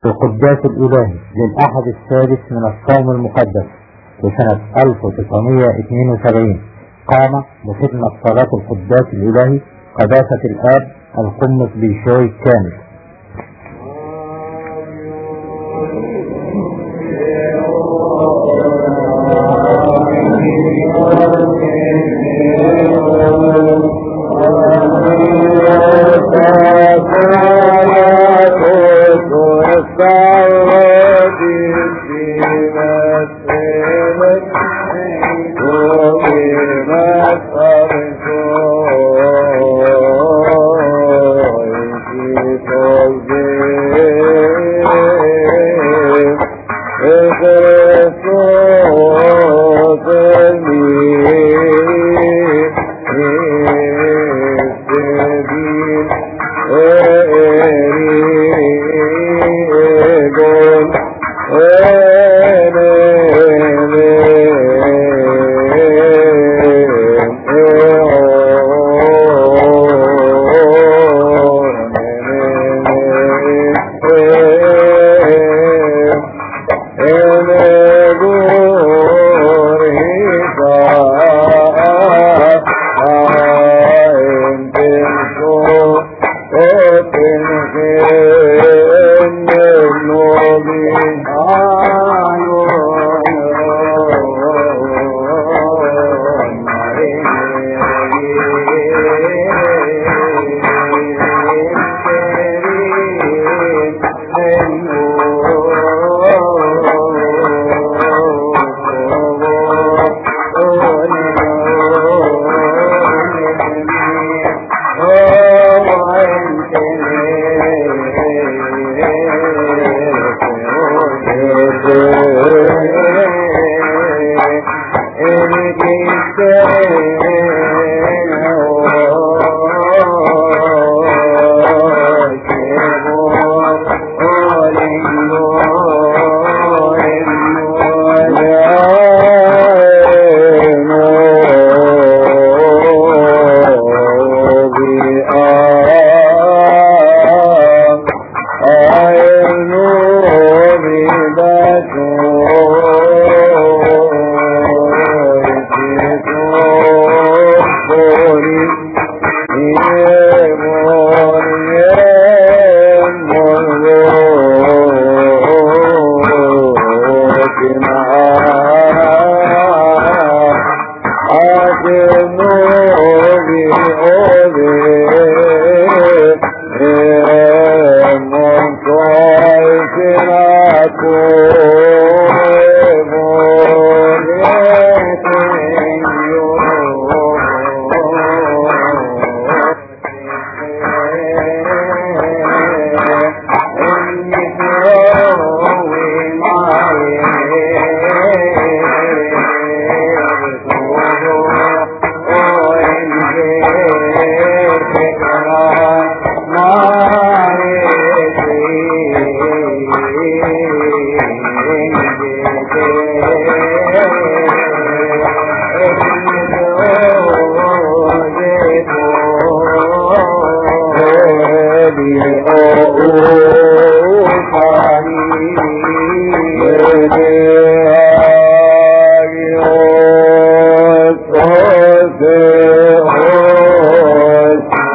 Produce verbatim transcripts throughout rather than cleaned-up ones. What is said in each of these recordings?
القداس الإلهي للأحد السادس من الصوم المقدس لسنة ألف وتسعمائة واثنين وسبعين قام بخدمة صلاة القداس الإلهي قداسة الآب القمص بيشوي كامل.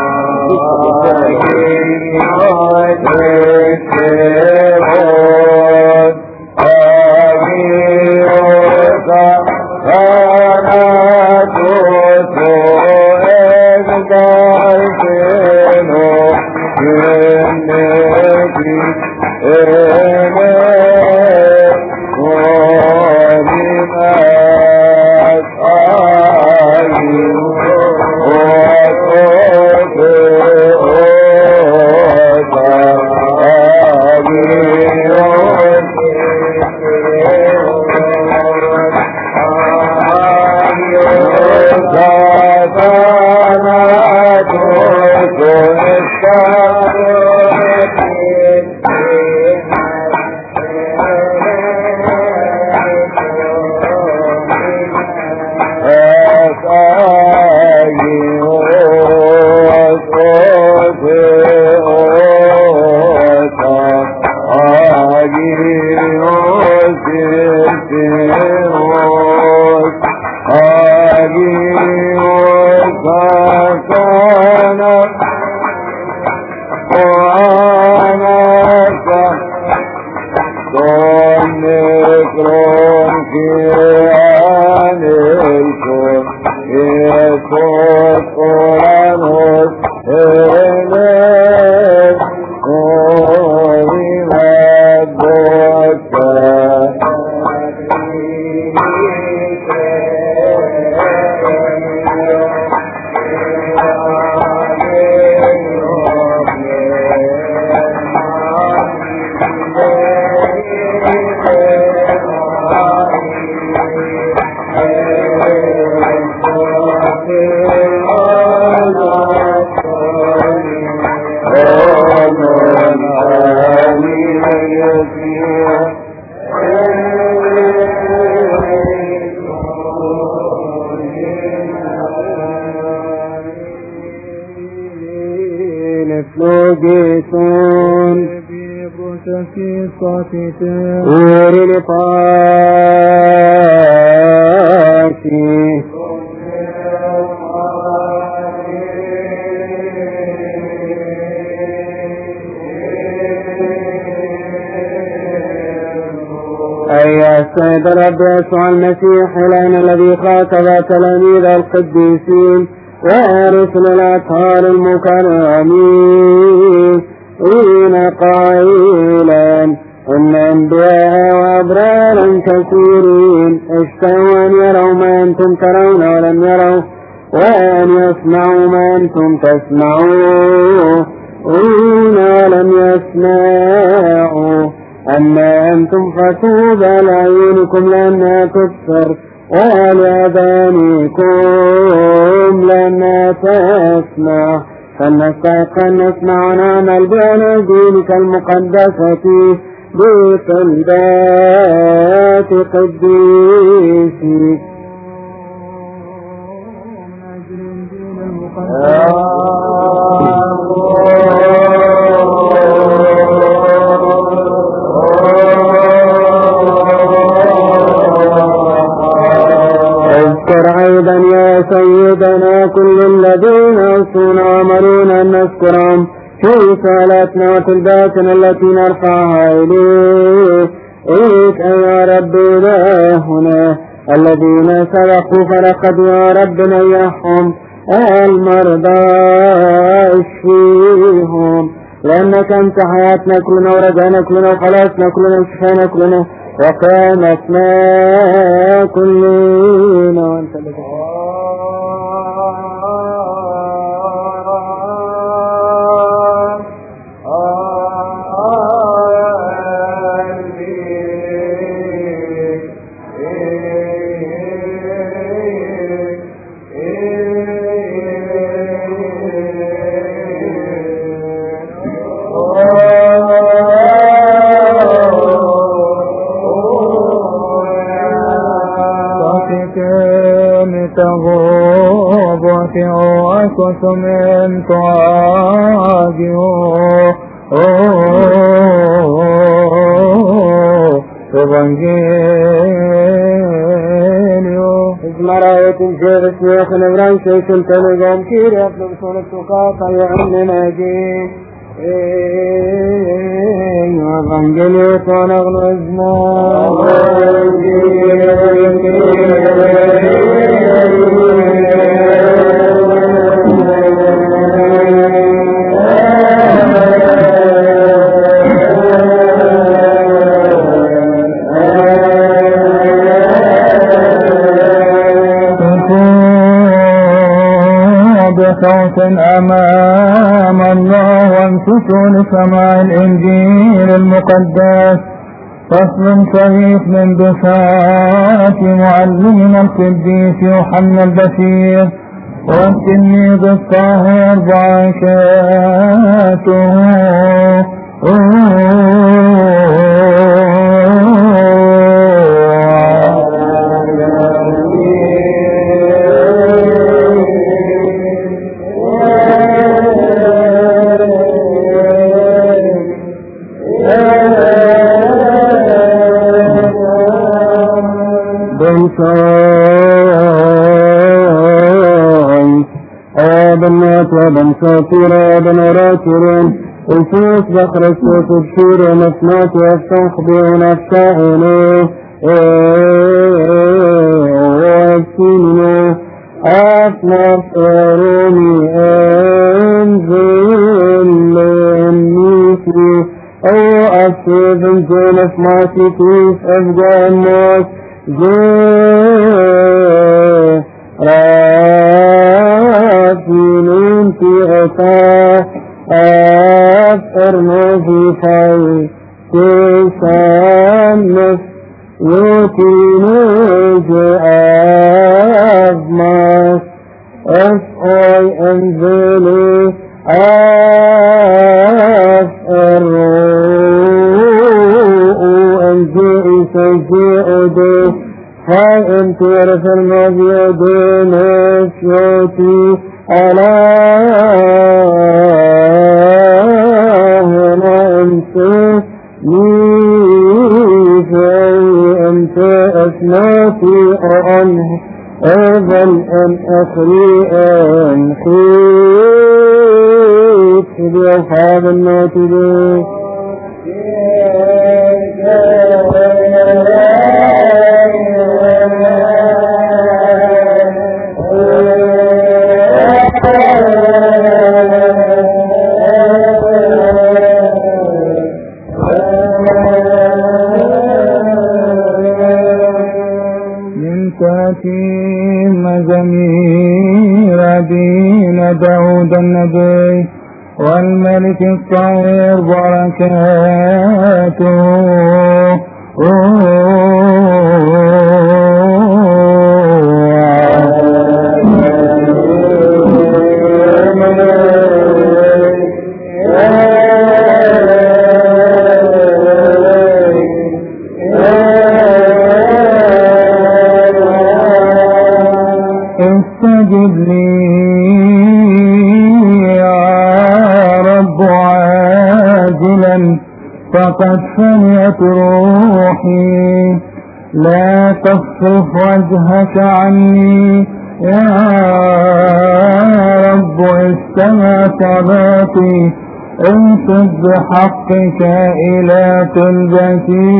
Oh نفلوجيسون وري لطاكي أيها السيد الرب يسوع المسيح إلهنا الذي خاطب تلاميذ القديسين ورسل الأطهار المكرمين إن قائلا إن أنبياء وأبرارا كثيرين اشتهوا أن يروا ما أنتم ترون ولم يروا وأن يسمعوا ما أنتم تسمعون ولم يسمعوا أما أنتم فطوبى لعيونكم لأنها تبصر ولأذانكم لأنها تسمع فلنستحق أن نسمع ونعمل بأناجيلك المقدسة بطلبات قديسك. اذكر أيضا يا سيدنا كل الذين أوصونا وأمرونا أن نذكرهم في صلاتنا وطلباتنا التي نرفعها إليك أيها رب إلهنا الذين سبقوا فرقد يا رب نيحهم المرضى اشفيهم لأنك أنت حياتنا كلنا ورجعنا كلنا وخلاصنا كلنا وشفانا كلنا وقامتنا كلنا وأنت لك وسمن تعاجه Evangelio اسمرأيت الجيغ اسميخ نبران شيكل تلقام كير يطلب صورة تقاطع يعمل ناجين Evangelio تونغل ازمان صوت أمام الله وانصتوا لسماع الإنجيل المقدس فصل شريف من بشارة معلمنا القديس يوحنا البشير والتلميذ الطاهر بركاته وبن شاكرا وبن راكرا الفوس بخرسة تبشير ونفنات واستنخبئ ونفتعله وابسينه أفنف أرومي أنزل النيسي أو أسيب الجنف ماسي كيف أفجأ الناس جاء رافلين في غطاء أفر نظيفي تسانف يوتين جاء ماس أفعي أنزلي أفر تجيئدي هاي انت ورث الموجود نشوتي ألا هنا انت ميفي انت اسماتي أعنه أيضا أن أخري أنخيط في أصحاب الناتبين مزامير دين داود النبي والملك الطاهر بركاته استجب لي يا رب عاجلا فقد فنيت روحي لا تصرف وجهك عني يا رب استمع صلاتي انصت بحقك إلى طلبتي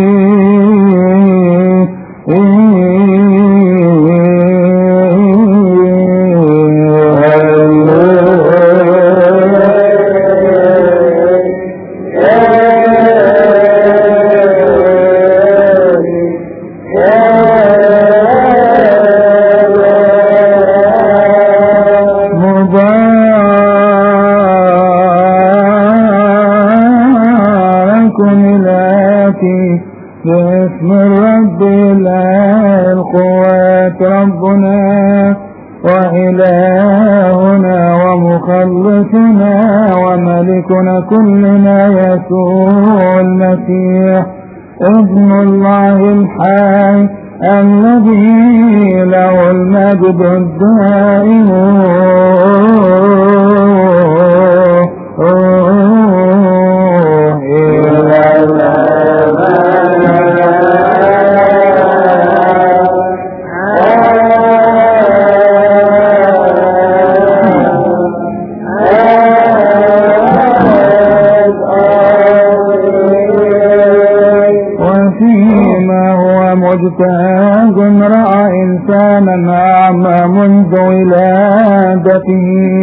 باسم الرب إله القوات ربنا وإلهنا ومخلصنا وملكنا كلنا يسوع المسيح ابن الله الحي الذي له المجد الدائم مجتاز رأى إنسانا أعمى منذ ولادته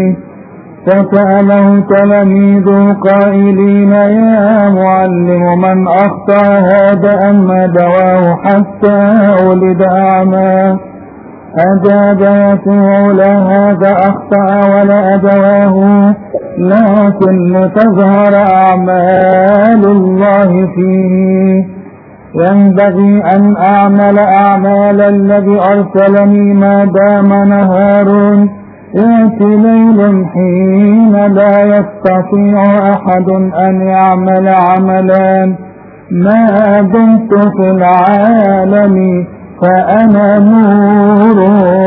فسأله تلاميذه قائلين يا معلم من أخطأ هذا أما دواه حتى ولد أعمى أجاب يسوع لا هذا أخطأ ولا أدواه لكن لتظهر أعمال الله فيه ينبغي أن أعمل أعمال الذي أرسلني ما دام نهار يأتي ليل حين لا يستطيع أحد أن يعمل عملا ما دمت في العالم فأنا نور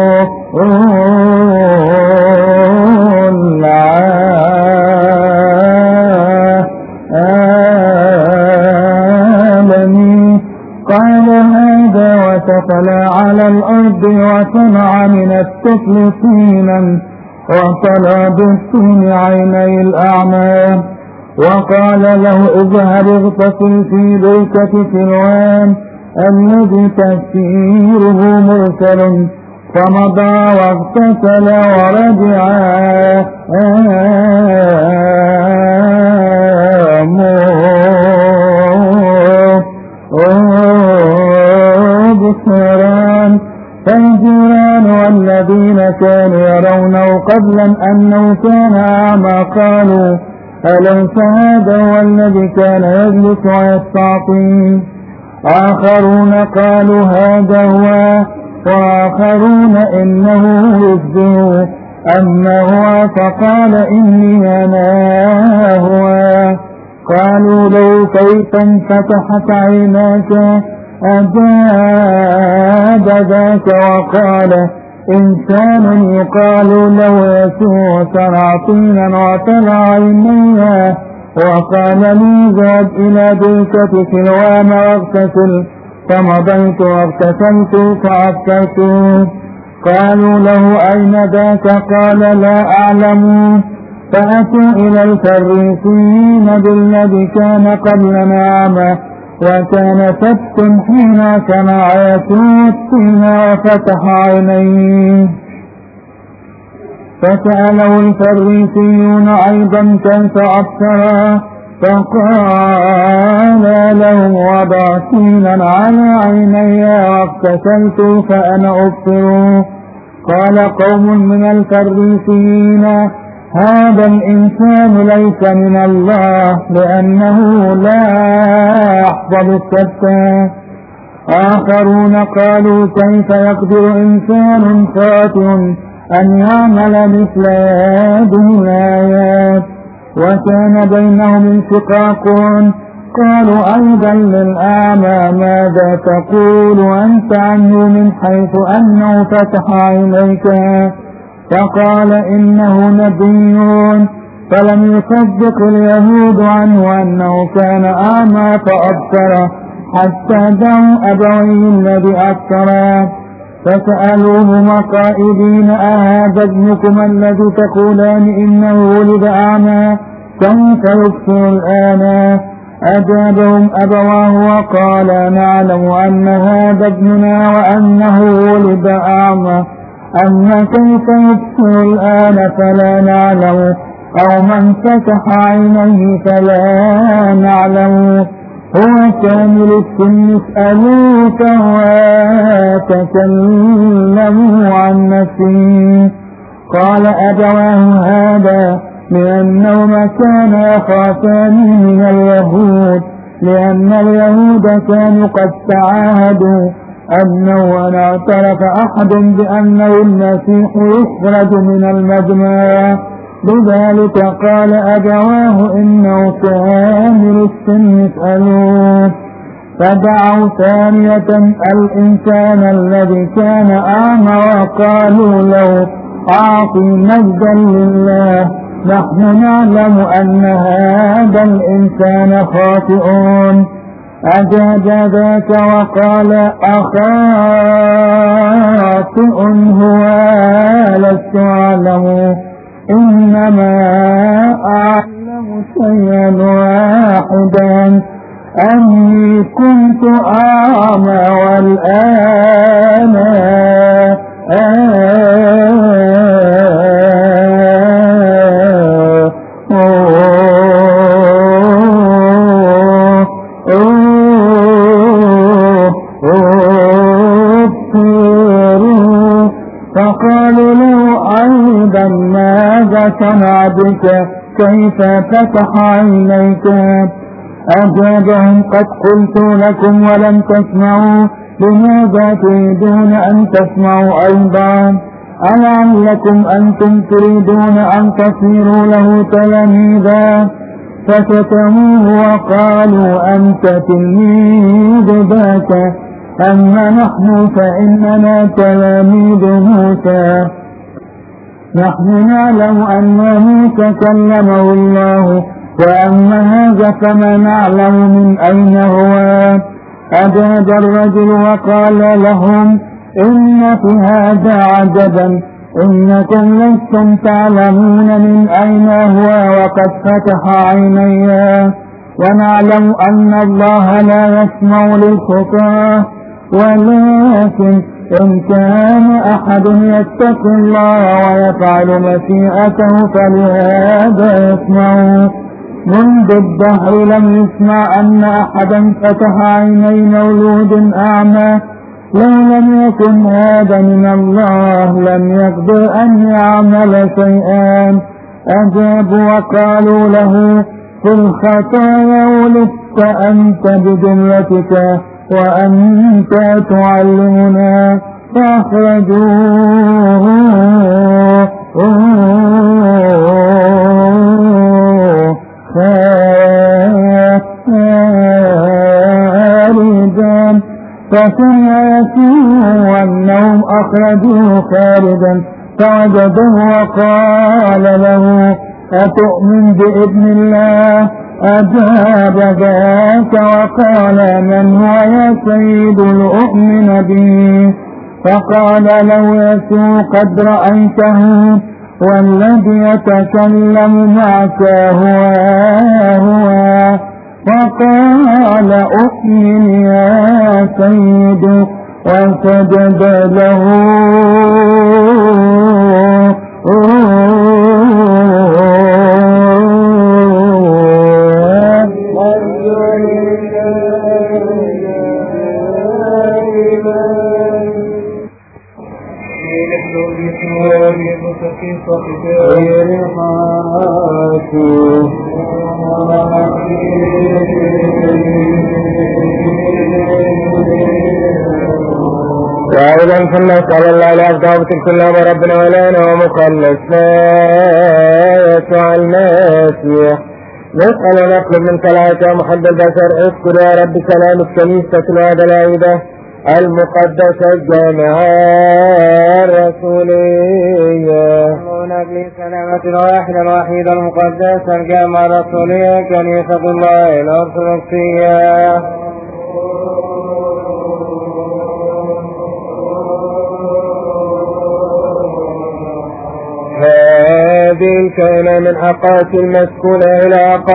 العالمين قال هذا وتفلى على الأرض وصنع من الطفل طينا وطلى بالطين عيني الأعمى وقال له اذهب اغتسل في بركة سلوان الذي تفسيره مرسل فمضى واغتسل ورجع بصيران فالجيران والذين كانوا يرونه قبلا أنه كان أعمى قالوا أليس هذا هو الذي كان يجلس ويستعطي آخرون قالوا هذا هو وآخرون إنه يشبه أما هو فقال إني أنا هو قالوا له كيف انفتحت عيناك أجاب ذاك وقال إنسان يقال له يسوع صنع طينا وطلع عينيه وقال لي ذهب إلى بركة سلوان واغتسل، فمضيت واغتسلت فأبكرت. قالوا له أين ذاك؟ قال لا أعلم. فأتوا إلى الفريسيين بالذي كان قبلنا أعمى، وكان سبت حين صنع يسوع الطين وفتح عينيه. فسأله الفريسيون أيضا كيف أبصر؟ فقال لهم وضع طينا على عيني واغتسلت فأنا أبصر. قال قوم من الفريسيين هذا الإنسان ليس من الله لأنه لا يحفظ السبت. آخرون قالوا كيف يقدر إنسان خاطئ أن يعمل مثل هذه الآيات؟ وكان بينهم انشقاق. قالوا أيضا للأعمى ماذا تقول أنت عنه من حيث أنه فتح عينيك؟ فقال إنه نبي. فلم يصدق اليهود عنه أنه كان أعمى فأبصر حتى دعوا أبويه الذي أبصرا. فسألوهما قائلين أهذا ابنكم الذي تقولان إنه ولد أعمى كيف يبصر الآن؟ أجابهم أبواه وقال نعلم أن هذا ابننا وأنه ولد أعمى، أما كيف يبصر الآن فلا نعلم، أو من فتح عينيه فلا نعلم. هو كامل السن اسألوه فهو تكلموا عن نفسه. قال أبواه هذا لأنهما كانا يخافان من اليهود، لأن اليهود كانوا قد تعاهدوا أنه أن اعترف أحد بأنه المسيح يخرج من المجمع. لذلك قال أبواه إنه كامل السن اسألوه. فدعوا ثانية الإنسان الذي كان أعمى وقالوا له أعطي مجدا لله، نحن نعلم أن هذا الإنسان خاطئ. أجاب ذاك وقال أخاطئ هو لست أعلم، إنما أعلم شيئا واحدا أني كنت أعمى والآن فقالوا له أيضا ماذا صنع بك؟ كيف فتح عينيك؟ أجابهم قد قلت لكم ولم تسمعوا، لماذا تريدون أن تسمعوا أيضا؟ ألعلكم أنتم تريدون أن تصيروا له تلاميذا؟ فشتموه وقالوا أنت تلميذ ذاك، أما نحن فإننا تلاميذ موسى، نحن نعلم أنه تكلمه الله، وأما هذا فما نعلم من أين هو. أجاب الرجل وقال لهم إن في هذا عجبا، إنكم لستم تعلمون من أين هو وقد فتح عيني، ونعلم أن الله لا يسمع للخطاة، ولكن إن كان أحد يتقي الله ويفعل مشيئته فلهذا يسمع. منذ الدهر لم يسمع أن أحدا فتح عيني مولود أعمى، لو لم يكن هذا من الله لم يقدر أن يعمل شيئا. أجابوا وقالوا له في الخطايا ولدت أنت بجملتك وأنت تعلمنا. فأخرجوه خارجا فسمع يسوع أنهم أخرجوه خارجا فوجده وقال له أتؤمن بابن الله؟ أجاب ذاك وقال من هو يا سيد لأؤمن به؟ فقال له يسوع قد رأيته والذي يتكلم معك هو هو. فقال أؤمن يا سيد وسجد له. وأيضا فلنسأل الله لأفضل كلنا وربنا ولنا ومخلصنا يسوع المسيح. نسأل ونطلب من صلاتك يا محب البشر اذكر يا رب سلام الكنيسة العادلة المقدسة الجامعة الرسولية. ونبي سلامة الواحدة الوحيدة المقدسة الجامعة الرسولية كنيسة الله الأرثوذكسية. هذه الكائنة من أقاصي المسكونة إلى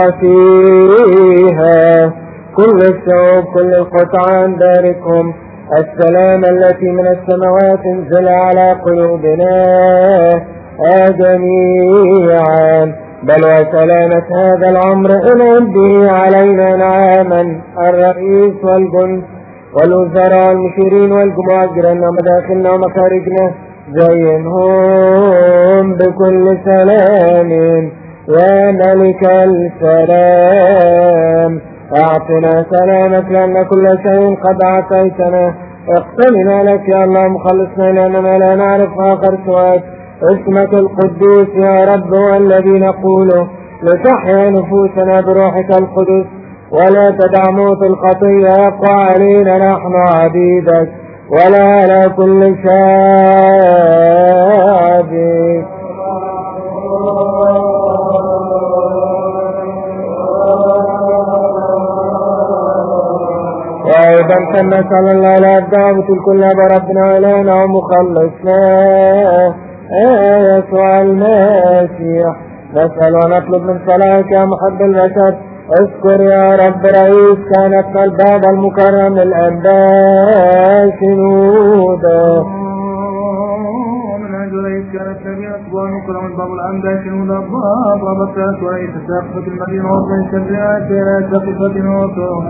أقاصيها كل الشعوب كل القطعان باركهم. السلام التي من السماوات انزل على قلوبنا جميعا بل وسلامة هذا العمر انعم به علينا نعاما الرئيس والجند والوزراء والمشيرين والجموع أجرنا ومداخلنا ومخارجنا زينهم بكل سلام يا ملك السلام. أعطنا سلامك لأن كل شيء قد أعطيتنا. اقتننا لك يا الله مخلصنا لأننا لا نعرف آخر سواك. اسمك القدوس يا رب والذي نقوله لتحيا نفوسنا بروحك القدس ولا تدع موت الخطية يقوى علينا نحن عبيدك ولا على كل شعبك. وأيضا فنسأل الله لأبدابة الكل بربنا ولنا ومخلصنا يسوع المسيح. نسأل ونطلب من صلاتك يا محب البشر اذكر يا رب رئيس كانت الباب المكرم الأنباء شنودا. ومن أجل رئيس كانت نبي أكبر مكرم الباب الأنباء شنودا باب ربطات ورئيس ساقفة المدينة وطن الشريعات ساقفة وطن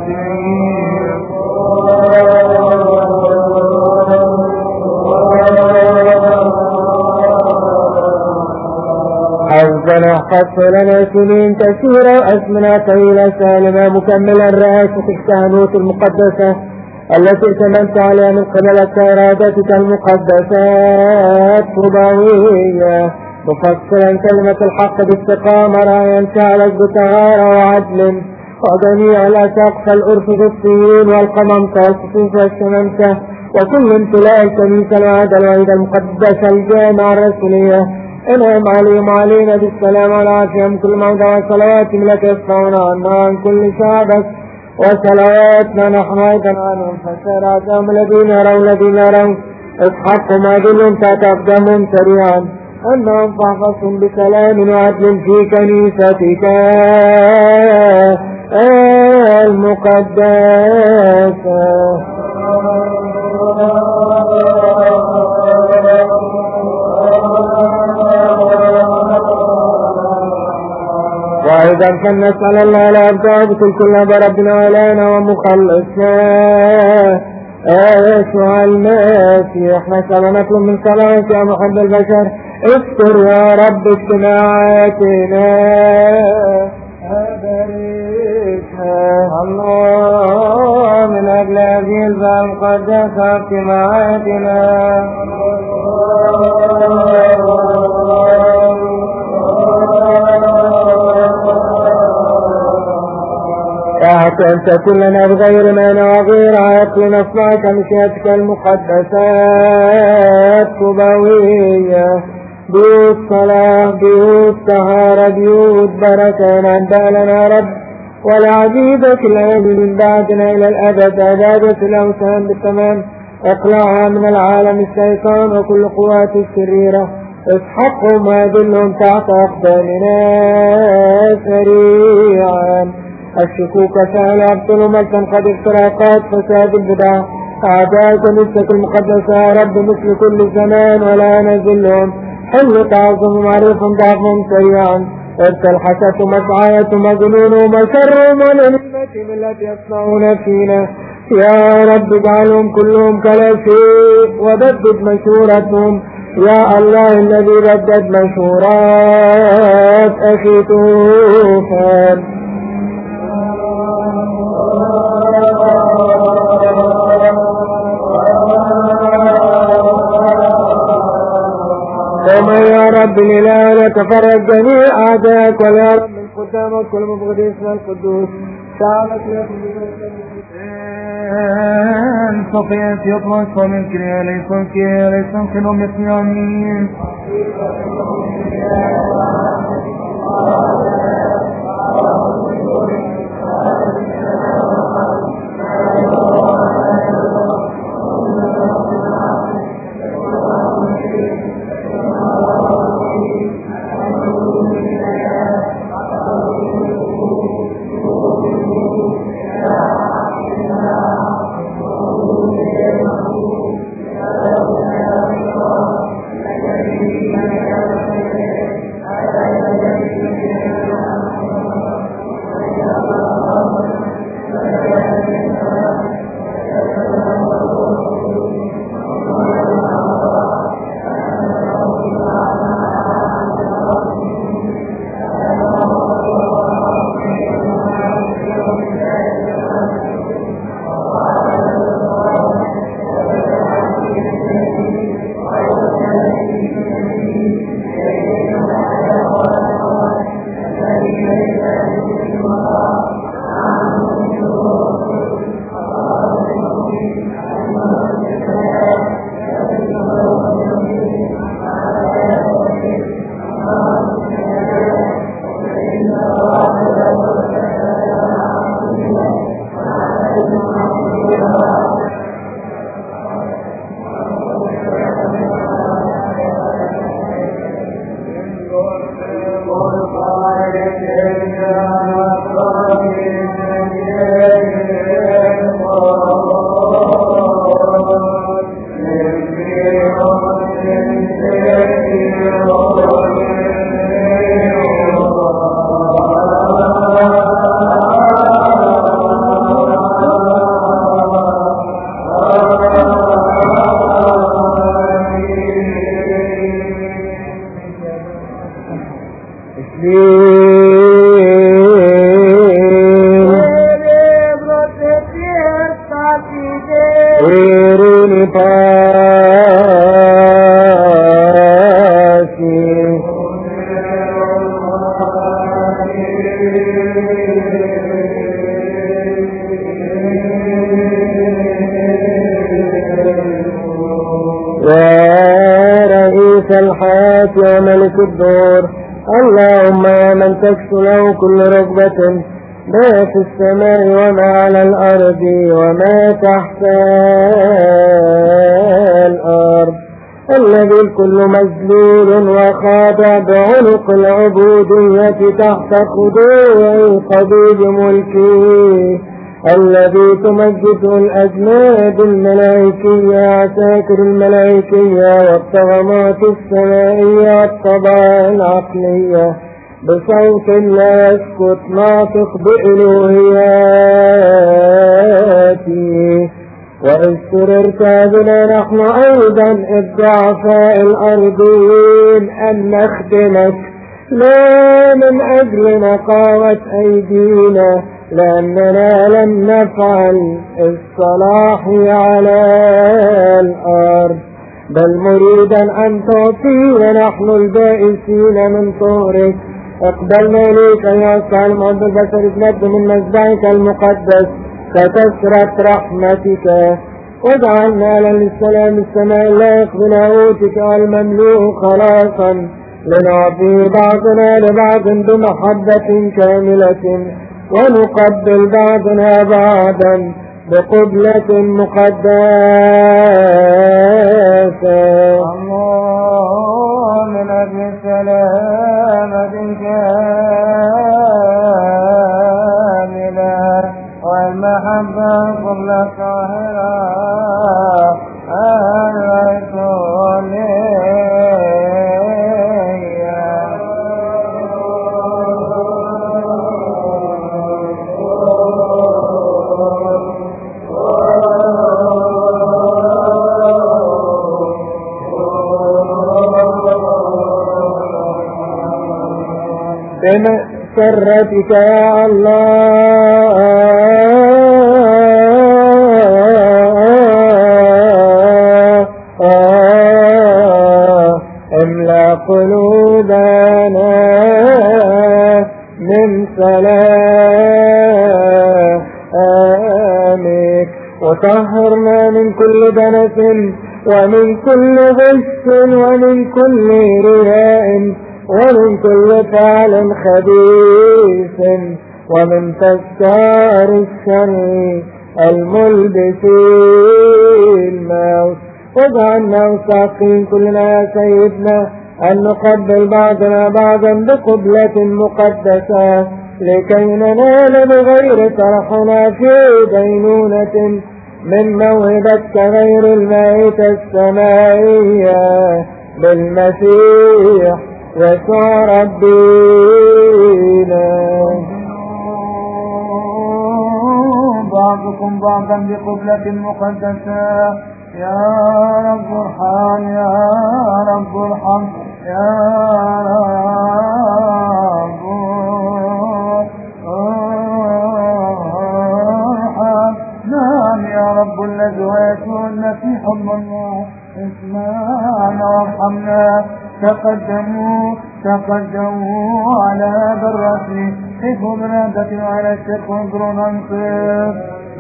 حفظنا حفظ لنا سنين كثيرة وأزمنة طويلة سالمة مكملا رئاسة الكهنوت المقدسة التي ائتمنت عليها من قبل إرادتك المقدسات طوباوية مفصلا كلمة الحق باستقامة رايا فعلك بطهارة وعدل وجميع الأساقفة الأرثوذكسيين والقمامسة والخصوص والشمامسة وكل امتلاء الكنيسة الوحيدة الوحيدة المقدسة الجامعة الرسولية. انعم عليهم علينا بالسلام والعافية من كل موضع وصلوات لك يصفون عنا عن كل شعبك وصلواتنا نحن أيضا عنهم فسير عزام الذين يرون الذين يرون اصحابهم أذلهم تتقدمهم سريعا أنهم فاحفظهم بسلام وعدل في كنيستك المقدسة. وأيضا فلنسأل الله لأبدابة الكل بربنا ولنا ومخلصنا يسوع المسيح. نسأل ونطلب من صلاتك يا محب البشر اذكر يا رب اجتماعاتنا أباركها الله من أجل هذه الباب المقدسة اجتماعاتنا. شرعت أن تكون لنا بغير مانع وغير عائق لنصنعك مشيئتك المقدسات طبوية، بيوت صلاة، بيوت طهارة، بيوت بركة نبدأ لنا رب ولعبيدك الآن من بعدنا إلى الأبد عبادة الأوثان بالتمام، اقلعها من العالم الشيطان وكل قوات الشريرة، اسحقهم وأذلهم تحت أقدامنا سريعا. الشكوك سهل أبطل ملكا قد افتراقات فساد البدع، أعداء كنيستك المقدسة يا رب مثل كل زمان ولا نزلهم، حل تعظم معرفهم ضعفهم سريعا، ارسل حسد مسعاية مجنون ومسرهم ولنمتهم التي يصنعون فينا يا رب اجعلهم كلهم كلا شيء وبدد مشورتهم يا الله الذي بدد مشورات أخي توفان. وما يا رب الإله يتفرج جميع أعدائك ويا رب من قدامك كل مبغض اسم القدوس شعبك ان صفيت يطلق ومن كريا ليسون كريا ليسون كنهم يسمعونين يا ملك الدور اللهم يا من تكسو له كل ركبة ما في السماء وما على الأرض وما تحت الأرض الذي الكل مذلول وخاضع بعنق العبودية تحت خضوع قضيب ملكه الذي تمجده الأجناد الملائكية عساكر الملائكية والطغمات السمائية والطبائع العقلية بصوت لا يسكت ناطق بإلوهياته. وإذ سررت بنا نحن أيضا الضعفاء الأرضيين أن نخدمك لا من أجل نقاوة أيدينا لأننا لم نفعل الصلاح على الأرض بل مريدا أن تعطينا نحن البائسين من طهرك اقبلنا إليك أيها الصالح عبد البشر اتمد من مذبحك المقدس فتسرت رحمتك واجعلنا للسلام السماء لا يقبل هوتك والمملوء خلاصا لنعطي بعضنا لبعض بمحبة كاملة ونقبل بعضنا بعضا بقبلة مقدسة. الله من أجل السلامة الكاملة والمحبة كل الطاهرة الرسولية. بمسرتك يا الله املأ قلوبنا من سلامك وطهرنا من كل دنس ومن كل غش ومن كل رياء ومن كل فعل خبيث ومن تذكار الشر الملبسين الموت واجعلنا مستحقين كلنا يا سيدنا أن نقبل بعضنا بعضا بقبلة مقدسة لكي ننال بغير طرحنا في دينونة من موهبتك غير المائتة السمائية بالمسيح يسوع ربنا. بعضكم بعضا بقبلة مقدسة يا رب ارحم يا رب ارحم يا رب ارحم. نعم يا رب الذي يكون في حب الله اسمعنا وارحمنا. تقدموا تقدموا على هذا الرسل حفظ برادة على الشرك وانظروا ننصر.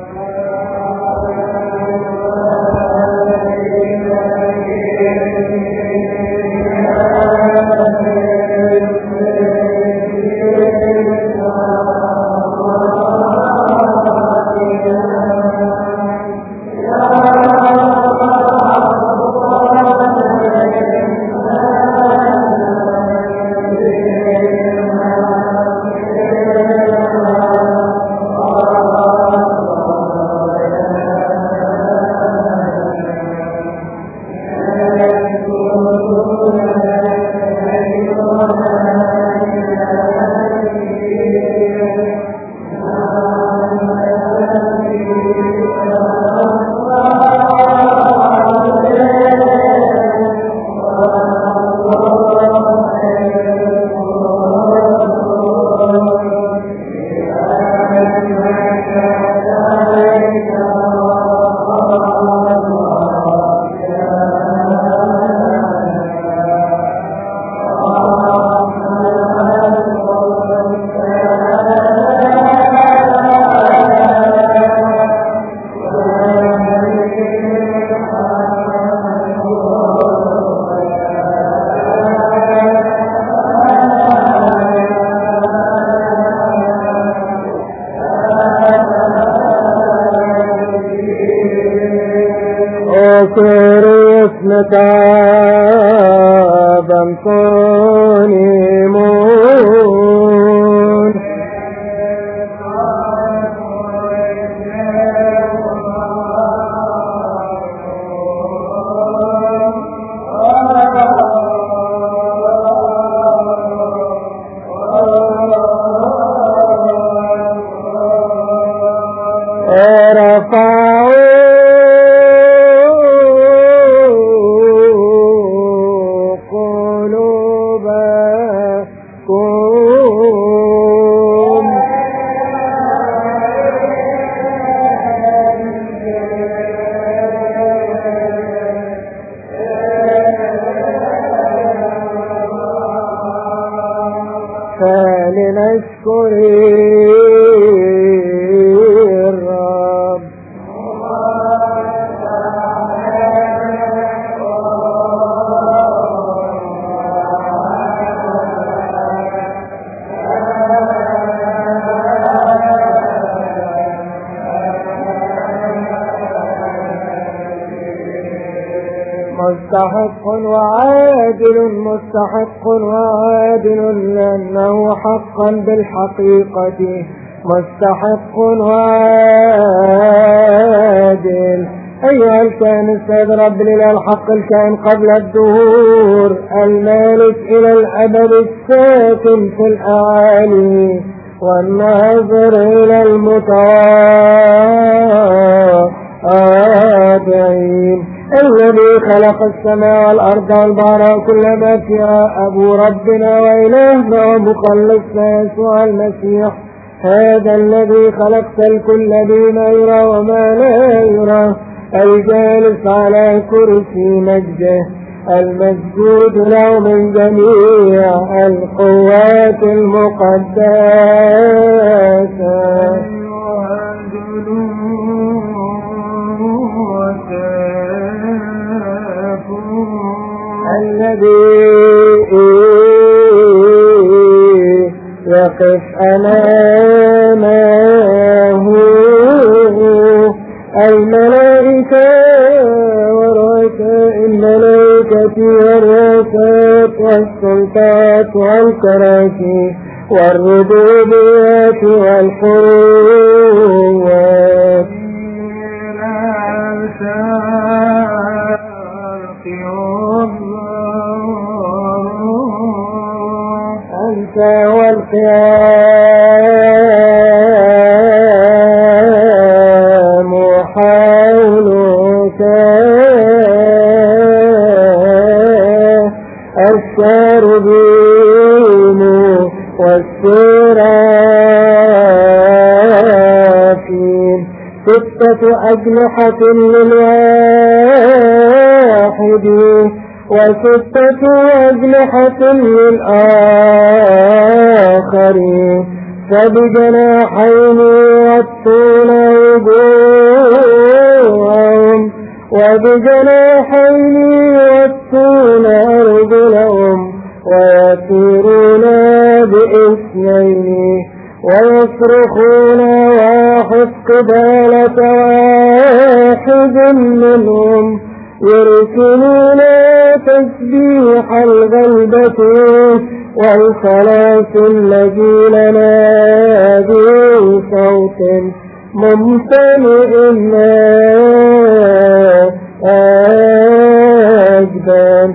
متابا قانمون رفعوا اشكري الرب. مستحق وعادل مستحق وعادل لأنه حقا بالحقيقة مستحق وعادل. أيها الكائن السيد رب الإله الحق الكائن قبل الدهور المالك إلى الأبد الساكن في الأعالي والناظر إلى المتواضعين الذي خلق السماء والأرض والبحر وكل ما فيها أبو ربنا وإلهنا ومخلصنا يسوع المسيح هذا الذي خلقت الكل بما يرى وما لا يرى الجالس على كرسي مجده المسجود له من جميع القوات المقدسة. الذي يقف أمامه الملائكة ورؤساء الملائكة والرؤساء والسلطات والكراسي والربوبيات والحروات أنت والقيام حولك الشاربين والسرافين ستة أجنحة للواحد وستة أجنحة للآخر فبجناحين يغطون وجوههم وبجناحين يغطون أرجلهم ويطيرون باثنين ويصرخون واحد قبالة واحد منهم يرسلون تسبيح الغلبة والخلاص الذين نادوا صوت ممتلئ أجبان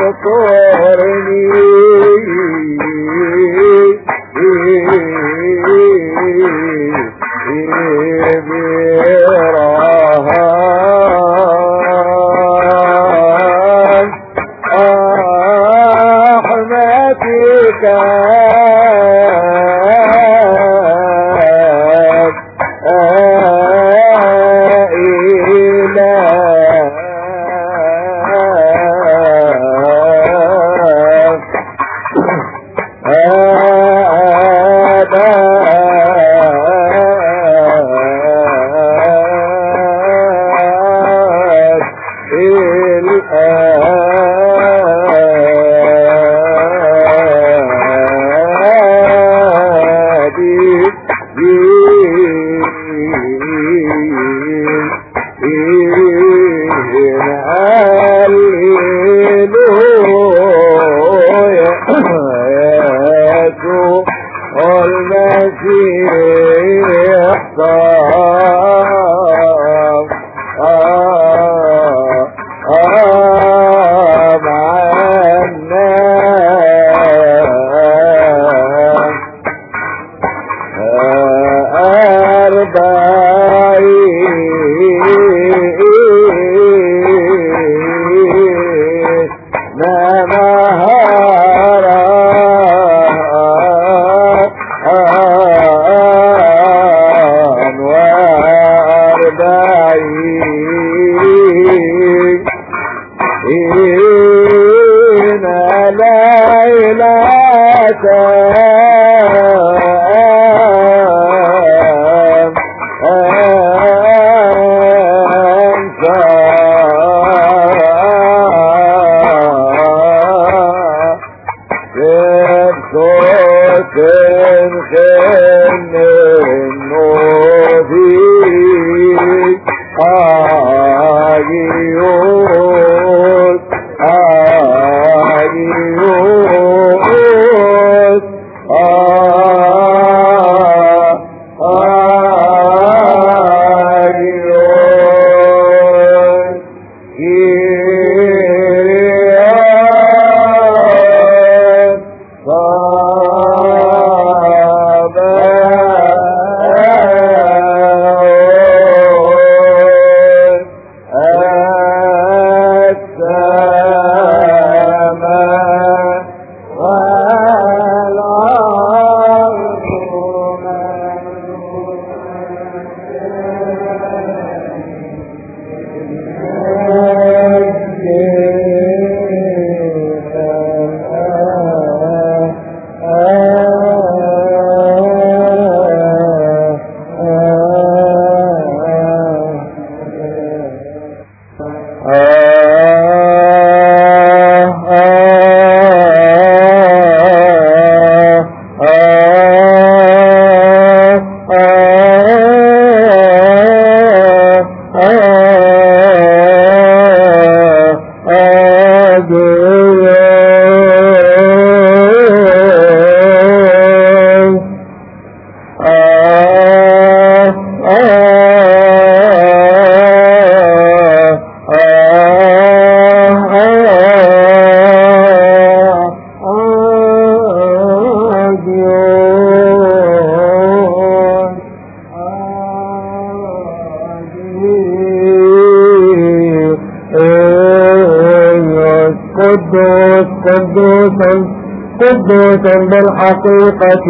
قدوس بالحقيقة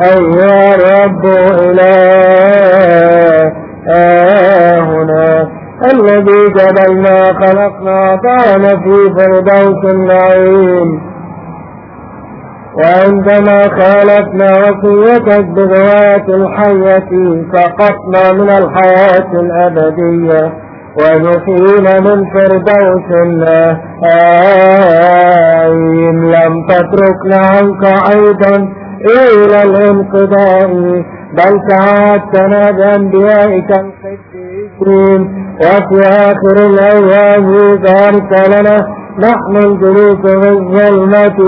أيها الرب إلهنا الذي جبلنا خلقنا كان في فردوس النعيم، وعندما خالفنا وصيتك بغواية الحية سقطنا من الحياة الأبدية ونحينا من فردوس النعيم. لم تتركنا عنك أيضا إلى الانقضاء، بل تعهدتنا بأنبيائك القديسين، وفي آخر الأيام ظهرت لنا نحن الجلوس في الظلمة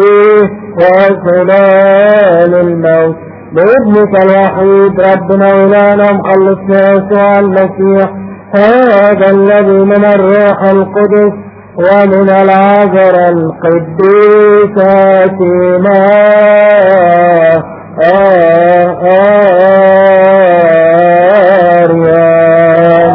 وظلال الموت بابنك الوحيد ربنا وإلهنا مخلصنا يسوع المسيح، هذا الذي من الروح القدس ومن العذراء القديسة مريم.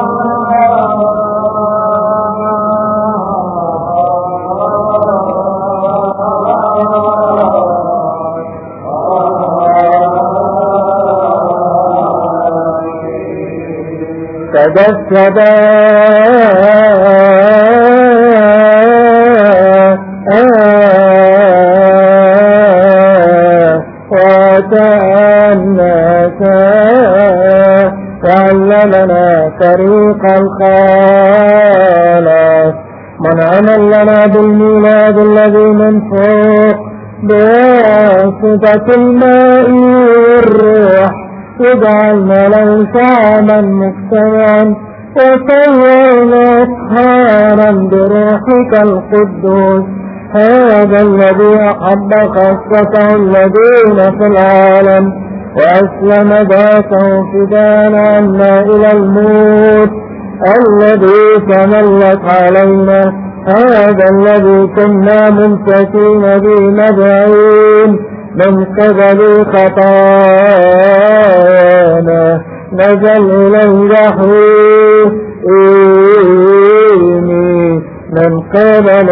تجسد وتأنس وعلمنا طريق الخلاص، منعما لنا بالميلاد الذي من فوق بواسطة الماء والروح، وجعلنا له شعبا مجتمعا وصورنا أطهارا بروحك القدوس. هذا الذي أحب خاصته الذين في العالم وأسلم ذاته فداء عنا إلى الموت، الذي تملك علينا. هذا الذي كنا ممسكين به مدعين من قبل خطايانا، نزل إلى الجحيم من قبل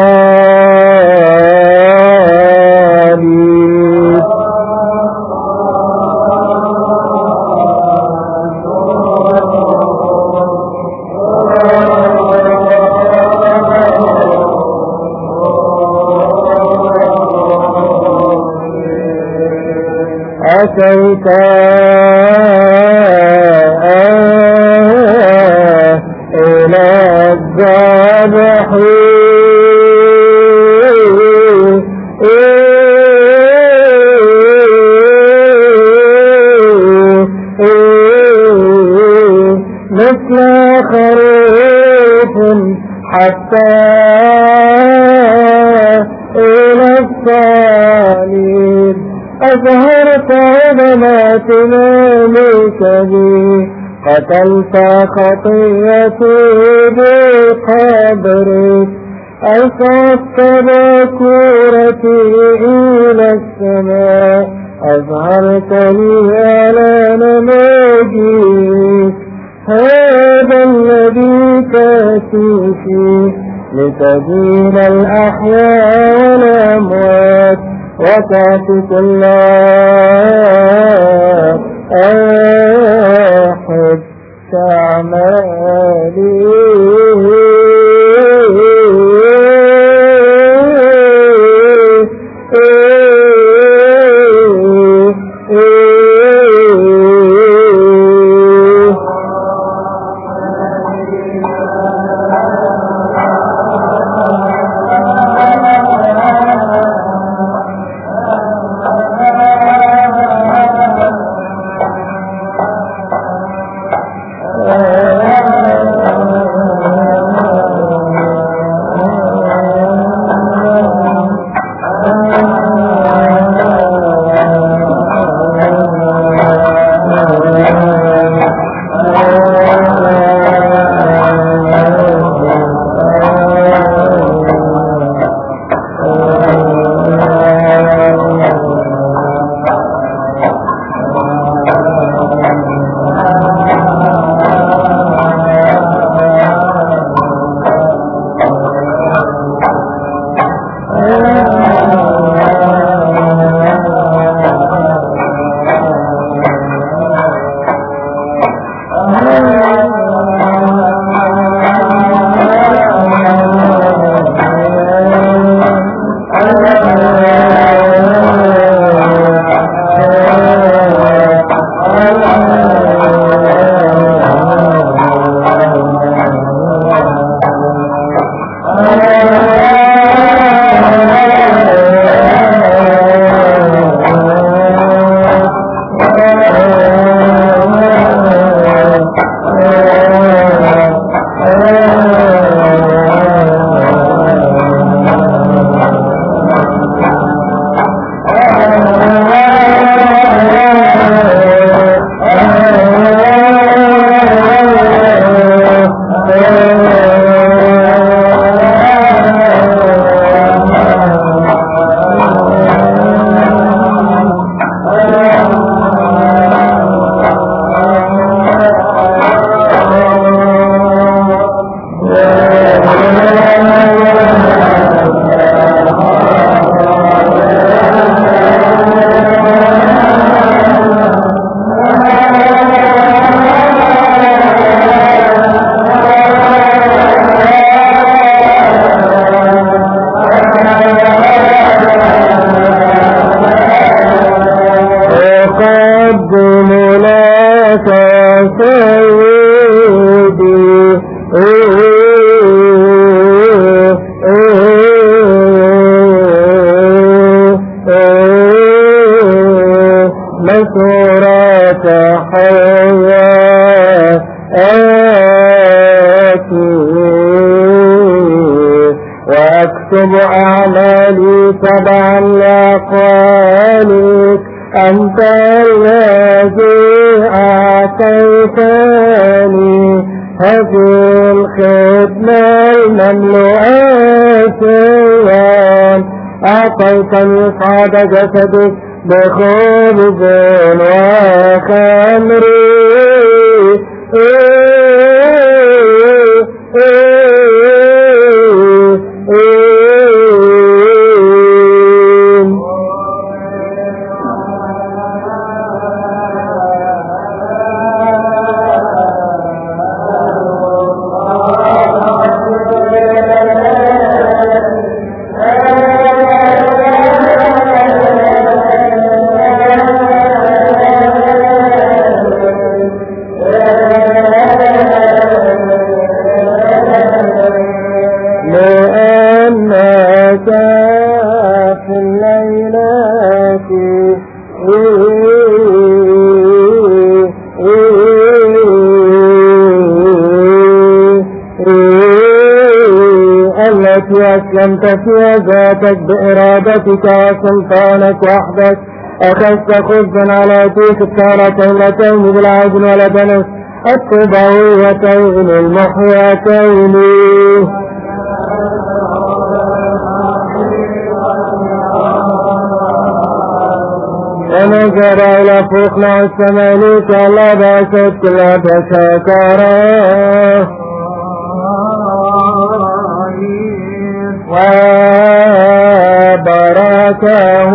الصليب. أتيت إلى الذبح مثل خروف حتى إلى الصليب. أظهرت عظمات مالك بي، قتلت خطيئتي بقبرك، أصعدت بكورتي إلى السماء، أظهرت لي آلام مجيك. هذا الذي تأتي فيه لتدين الأحياء والأموات، وتأتي كل أحد تعمالي. أعمالي تبعا لأقوالك، أنت الذي أعطيتني هذه الخدمة المملوءة سرا، أعطيتني إسعاد جسدك بخبز وخمر. أسلمت فيها ذاتك بإرادتك وسلطانك وحدك، أخذت خبزا على تيك التارتين بالعجل ولبنس الطبويتين المحياتين. ونزل إلى فوق مع السماليك الله بأسد كلا تشاكره وبركه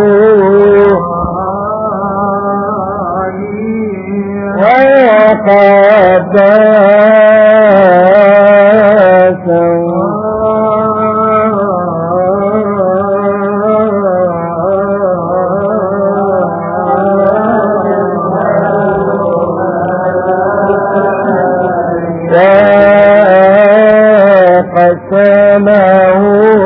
وقدسه وقسمه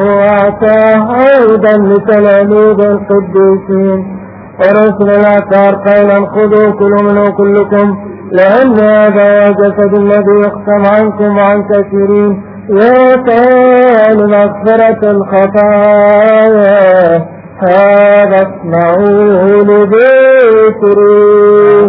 أيضا لتلاميذ القديسين ورسل الأثار قيلا خذوا كلوا منه كلكم، لأن هذا جسد الذي يقسم عنكم وعن كثيرين يتان مغفرة الخطايا، هذا اصنعوه لذكري.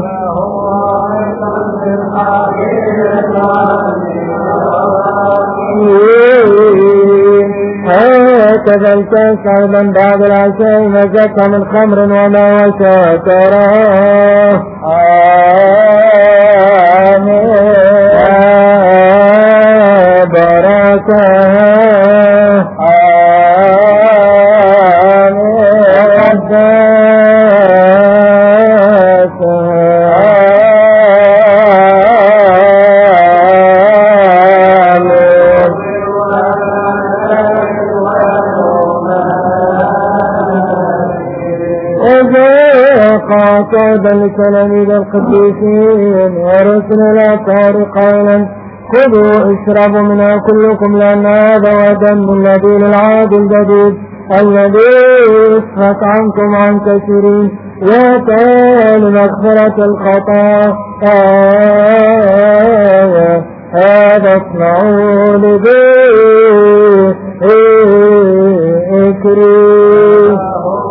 هكذا الكاس أيضا بعد العشاء مزكى من خمر وما وشاكرا. آمين. بركها قاعدا لتلاميذ القديسين ورسل الأطهار قائلا خذوا اشربوا منها كلكم، لأن هذا هو دم الذي للعهد الجديد الذي يسفك عنكم عن كثيرين يتان مغفرة الخطايا، هذا اصنعوه لذكري.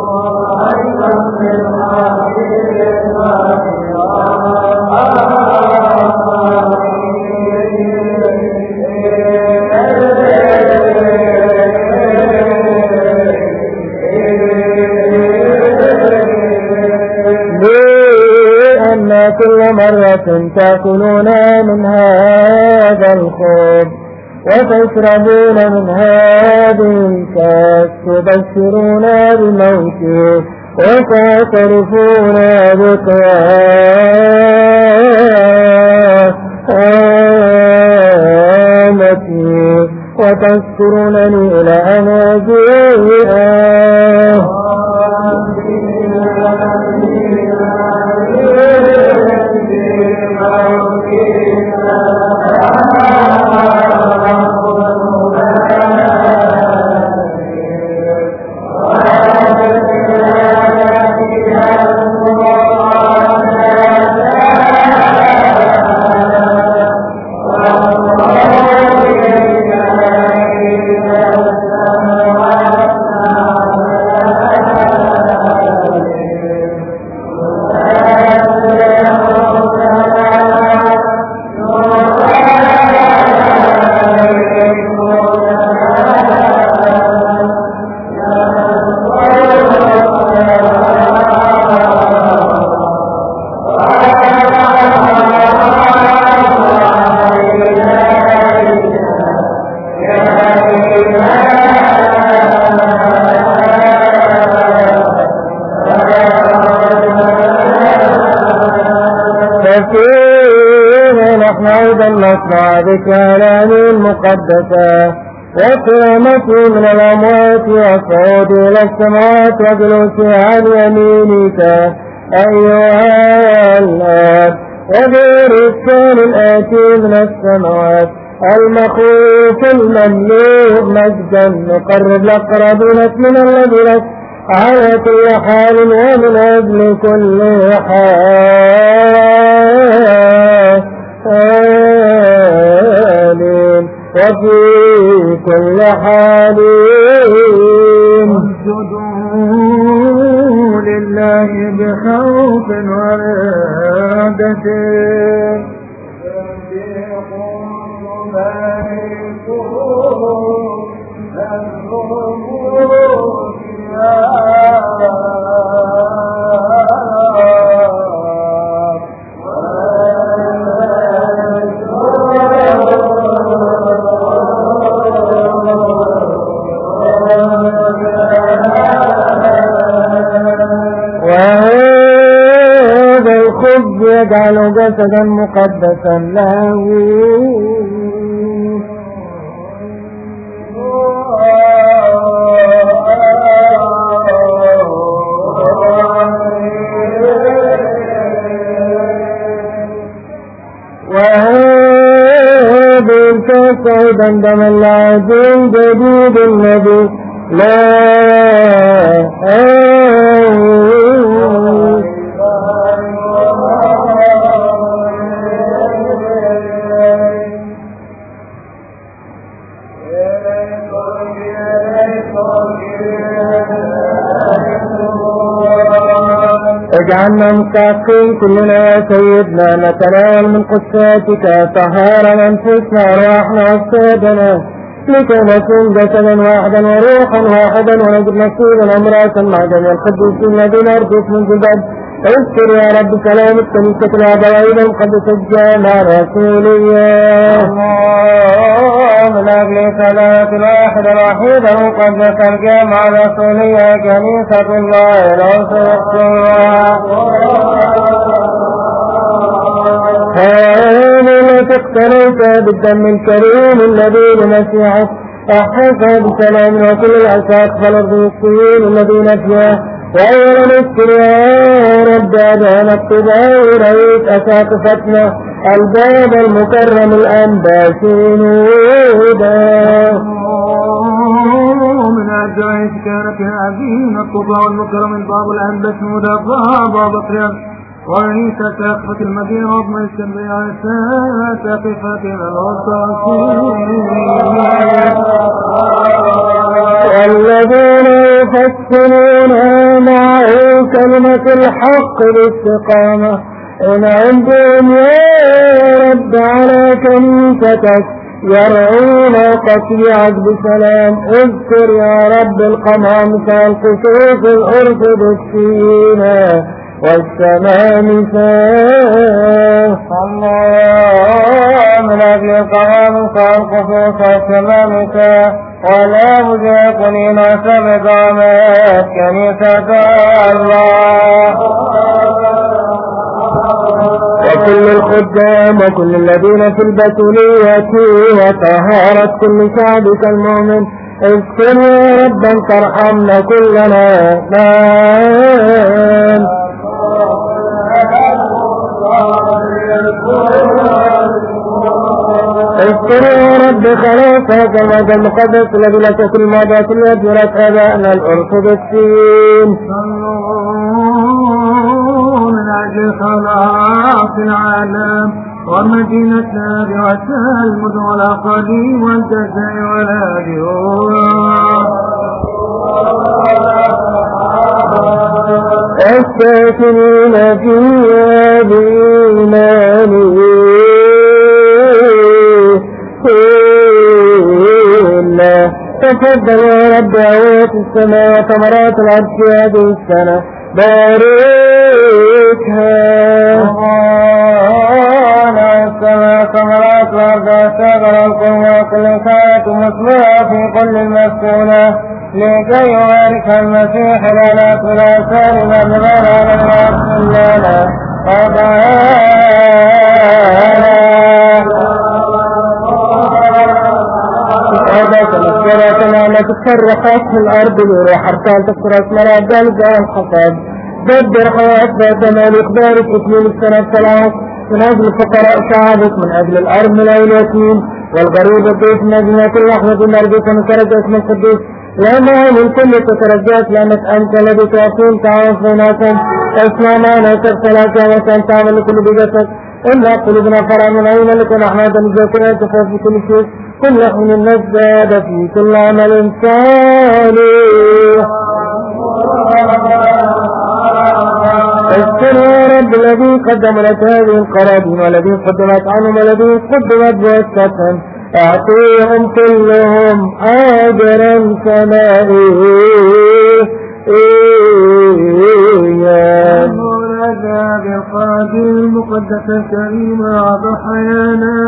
لأن كل مرة تأكلون من هذا الخبز وتشربون من هذه الكأس تبشرون بموته وتعترفون بقيامتي وتذكرونني إلى أن أجيء. فينا نحن أيضا نصنع بك الآن مقدسة وقيامته من الأموات والصعود إلى السماوات وجلوسه عن يمينك أيها الآب وغير الكون الآتي من السماوات المخوف المملوء مجدا نقرب الأقربين من الذي لك على كل حال ومن أجل كل حال وفي كل حال اسجدوا لله بخوف ورهبة وهذا الخبز يجعل جسدا مقدسا له وهذا الكاس أيضا دم العهد الجديد الذي لا اجعلنا مستحقين كلنا يا سيدنا نتناول من قدساتك طهارا انفسنا ارواحنا واجسادنا لكي نكون جسدا واحدا وروحا واحدا ونجد نصيبا امراتا مع جميع القديسين الذين ارجوك من جدد اذكر يا رب كلام الكنيسة العبوية المقدسة الجامعة الرسولية من أجل صلاة الواحد الوحيد المقدسة الجامعة الرسولية كنيسة الله الأرثوذكسية هذه التي اقتنيت بالدم الكريم الذي لمسيحك احفظها بسلام وكل العساق فالارثوذكسيين الذين فيها وأولا نذكر يا رب أدام الطباء رئيس أساقفتنا الباب المكرم الأنباسين ودا من أجل كانت هذه الطباء المكرم الباب الأنباسين ودا بابا بطريق ورئيس أساقفة المدينة وضم السنبيع أساقفة والذين يفسرون معه كلمة الحق باستقامة إن عندهم يا رب على كنيستك يرعون قطيعك بسلام اذكر يا رب القمامسة والقصوص الأرثوذكسيين والشمامسة الله من أجل القمامسة والقصوص والشمامسة ولا مجاكنين سبق عمات كنيسة الله وكل الخدام وكل الذين في البتولية وطهارة كل شعبك المؤمن اذكر يا ربا ترحمنا كلنا آمين اذكر يا رب خلاصك المدى المقدس الذي لك كل مدى كل يجرت أبائنا الأرثوذكسيين من أجل خلاص العالم ومدينتنا برسال المدن والأقاليم والجزائر والأديون الساكنين فيها بإيمانه تفضل يا رب عوات السماء وثمرات الأرض في هذه السنة باركها الله السماء ثمرات الأرض والشجر والقوة وكل كائن مثمرة في كل المسكونة لكي يبارك المسيح لنا كل سالما بغير على الناس لنا تصرخت في الأرض بروح أرسال تكسرت مراد الجو الحصاد دبر حياة باتنا لإخبار تكميل السنة الثلاث من أجل فقراء شعبك من أجل الأرملة واليتيم والغريب الضيف من أجل اللحظة المرجوة نترجى اسم القدوس لأنها من كل تترجات لأنك أنت الذي تعطين تعرف بينكم اسمع معنا وترسلات وسأل تعمل لكل بجسد إلا قلوبنا فرع من عين لكم أحمد الجاكرة تفاز بكل شيء كل حين نزداد في كل عمل صالح. اذكر يا رب الذي قدم لك هذه القرابين والذي قدمت عنهم والذي قدمت بواسطتهم اعطيهم كلهم اجرا سمائيا. مولانا بالقادر المقدس الكريم ضحايانا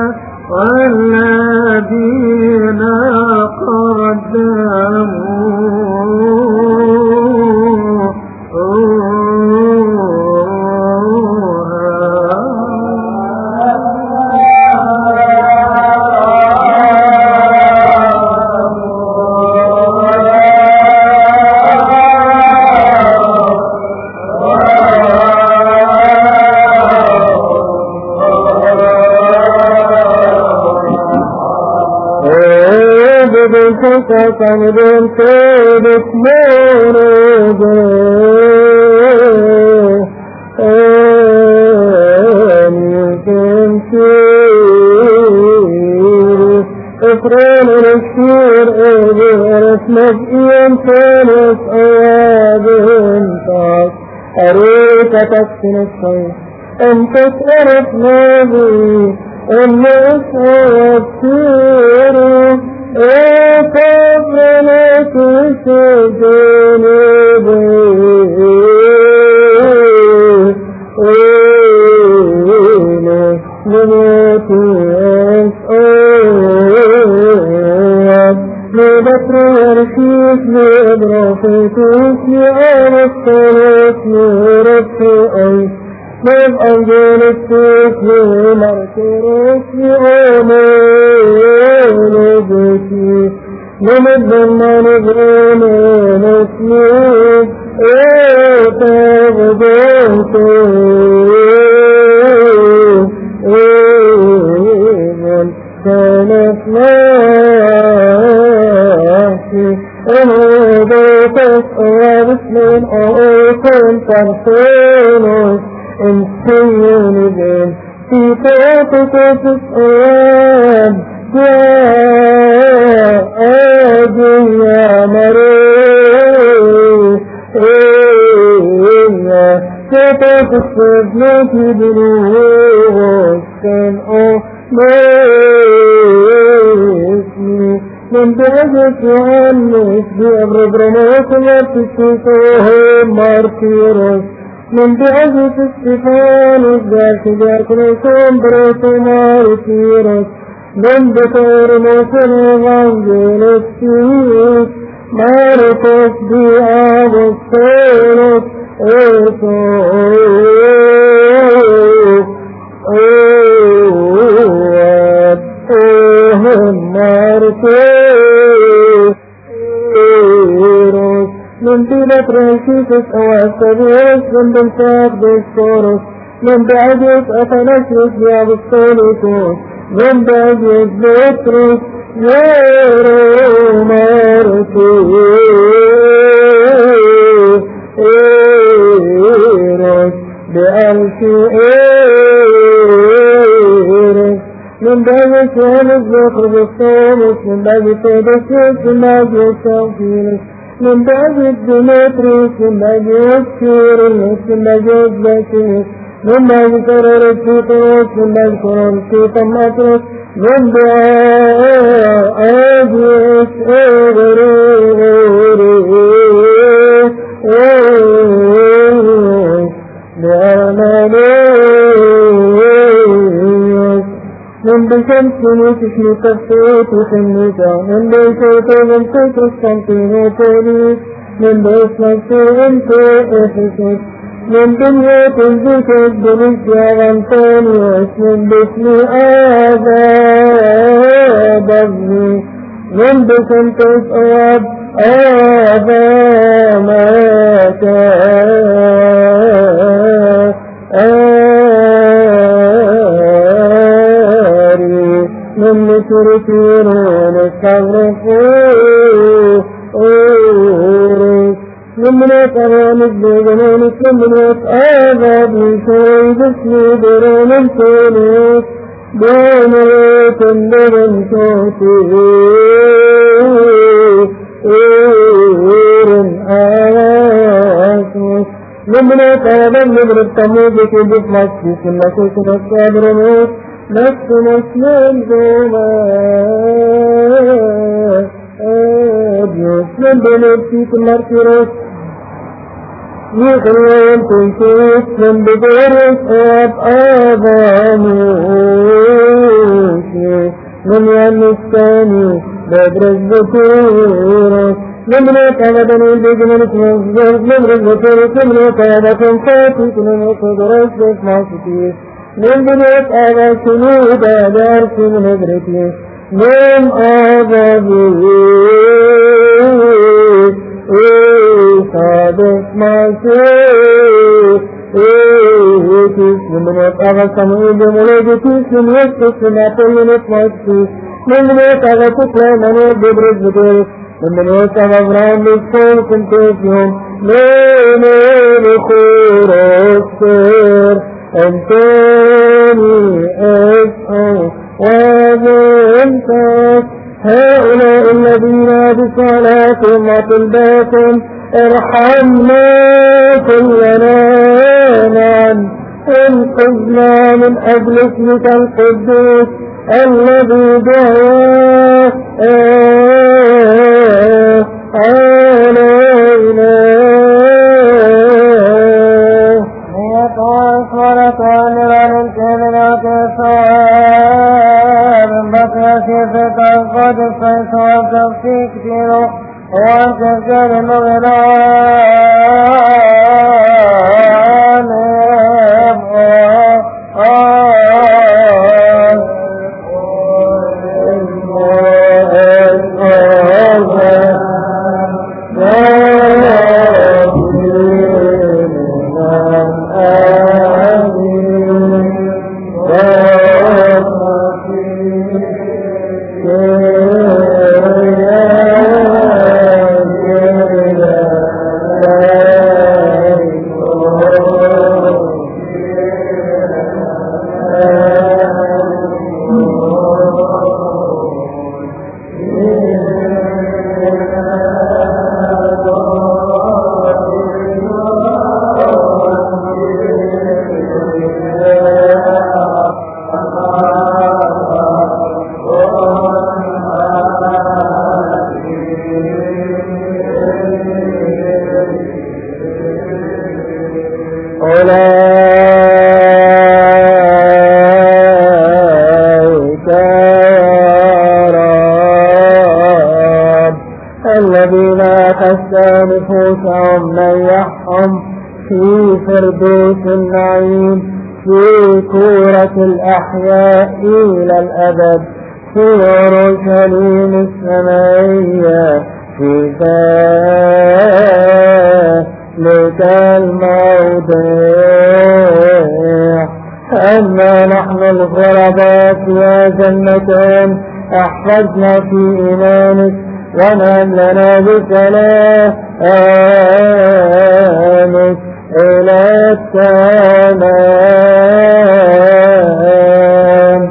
والذين قدموا كان بين سيدك مورد آمين كنتير افران الشير اغيرت مجئين كانت ايابهم طاق اريك تكسن الصيف انت تعرف نبي ان اسعب سيري اقبلك سجنبي نموتي اسعاد لبطر ورشيك لإبرافيتك لأمسطلك لربك أيس لبأنجل السيك لمركرك لأمالك لمد المنظرين نسيك اتبدلت إذن كانت ناسي أمودتك وبسمين أعيكم ترسينك انسيني بين في طاقتك تسأل جاء آجي يا مريض إيا كتاك السبلك بلوغ كان أمسني من بعجك عنك بأبرد رموك وابتسكوهم ماركيرك من بعزة استفان الزاك جاكنكم برسمار سيرك من بطور موسر غنجل السيوك ماركس بيعاب السيرك اوتوك اوات اوهم ماركس من دولة رئيسيس أواسبيس من دلتاق بالصورس من بعجز أتنسلس يا بالصوليكوس من بعجز بيترس يارو ماركوس إيرس بألف إيرس من بعجز وانس بخر بالصولس من بعجز تدسيس من بعجز توفيرس من بعد الدماتريس من بعد الشير من بعد البكيس من بعد قرار السيطوس من بعد قرار السيطماتريس من بعد أجيس أغريس بأمانيس من بشمس نوتشني تفسيت وخنيتا من بيسوت من تكس كنتينو توليس من بيسمك انت احسس من دنيا تنزيك الدنيا غنطانيوس من باسم آذاب ابني من باسم تسأب آذامك آري من نسرتيرون استغرقوا من أتغانك بغنانك من أتآذاب شوي بسمي برون التوليك بين ريتن بغن توتير آسوس من أتآذاب من التموذك بفمك بسنة سنة صابرنوك نفس مسلم دوما أبيوس من بنبتيك المركروس يخلون تنسيس من بدورس أب آبانوس من يمستاني بدرس بطورس من يتعبدني بجمالك مصدر من رزبطورس من يتعبكم فاتيك من يتدرس بسماسكيس من بنيت آبا سنود آدارك من هدرتي من آبابيس صادق معصوص كيس من يتعبى سمعي بمولد كيس من يتعبى سمعي من يتعبى من يتعبى كتلا من يتعبى بدر من يتعبى برام بسكون كنت فيهم من الخور السر أنتني أسعو وذنتك هؤلاء الذين بصلاتهم وطلباتهم ارحمنا كلنا معا انقذنا من أجل اسمك القدوس الذي دعاه علينا ليتوصلك ونرى الكاملات الصواب بكاشفة القدس فيتوقف في كثير وأنت كان مغلان نفوسهم نيحهم في فردوس النعيم في كورة الأحياء إلى الأبد في أورشليم السمائية في ذلك الموضع أما نحن الغرباء يا جنتان احفظنا في إيمانك ونعم لنا بسلامك إلى التمام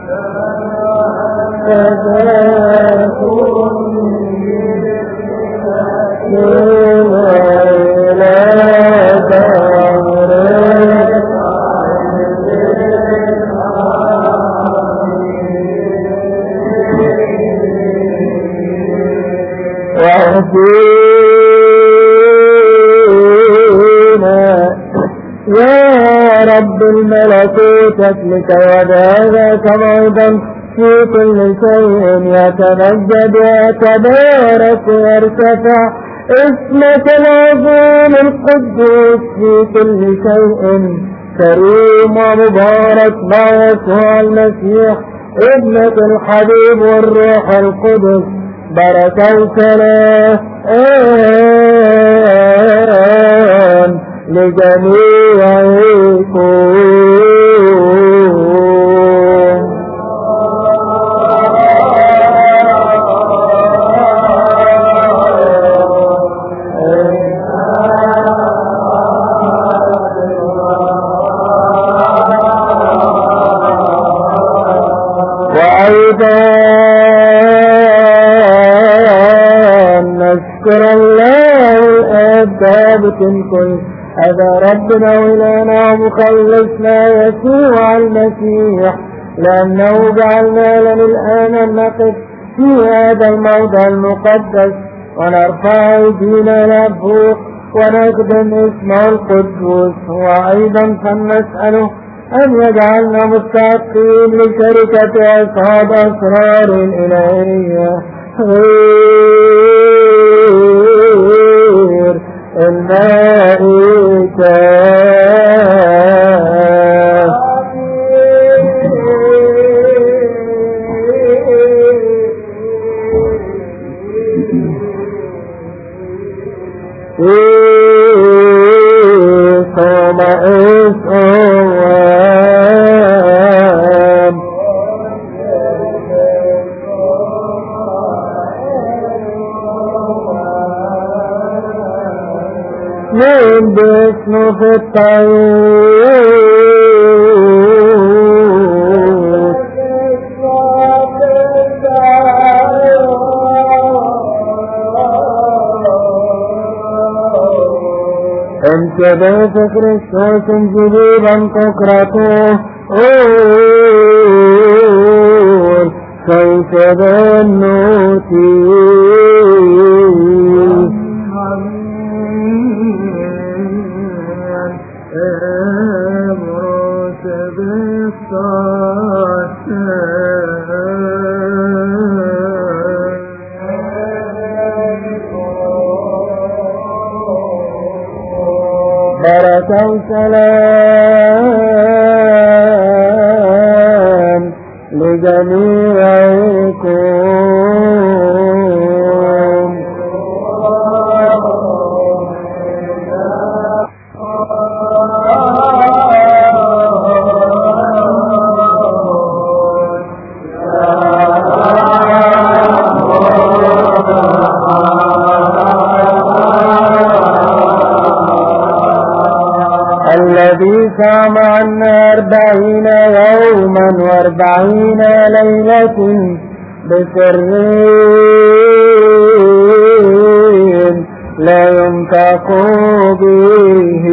يا رب الملكوت لك وداك موضا في كل شيء يتمجد ويتبارك ويرتفع اسمك العظيم القدوس في كل شيء كريم ومبارك مع يسوع المسيح ابنة الحبيب والروح القدس بركة وسلام لجميعكم. نشكر الله الثابت الكل هذا ربنا وإلهنا ومخلصنا يسوع المسيح لأنه جعلنا لنا الآن نقف في هذا الموضع المقدس ونرفع أيدينا لفوق ونخدم اسمه القدوس وأيضا فنسأله أن يجعلنا مستحقين لشركة أصحاب أسرار الإلهية غير المائتة. من باسمه في الطيور انت بيت كريستوس جديدا تكرته قول كيف بنوتي بركة وسلام لجميعكم. الذي صام عنا أربعين يوما وأربعين ليلة بسرين لا ينطق به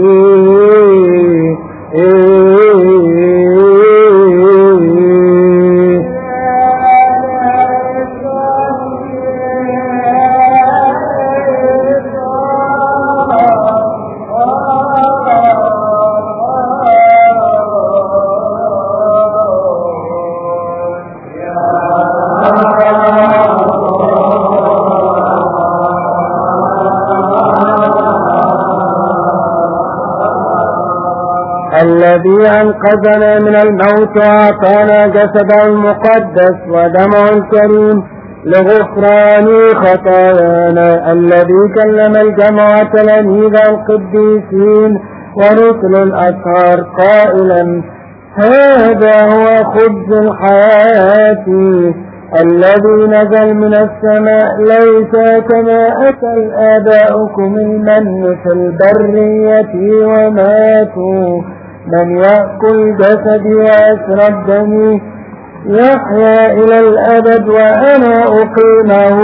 الذي أنقذنا من الموت وأعطانا جسده المقدس ودمه الكريم لغفران خطايانا، الذي كلم الجمع تلاميذ القديسين ورسل الأطهار قائلا: هذا هو خبز الحياة الذي نزل من السماء، ليس كما أكل آباؤكم المن في البرية وماتوا، من يأكل جسدي ويشرب دمي يحيا إلى الأبد وأنا أقيمه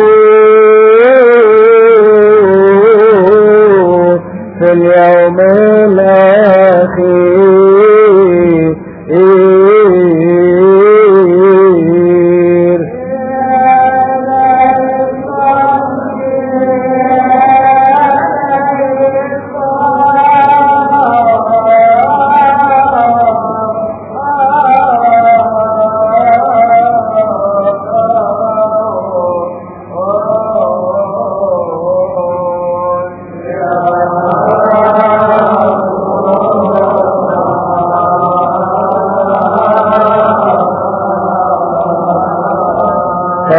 في اليوم الآخر. Oh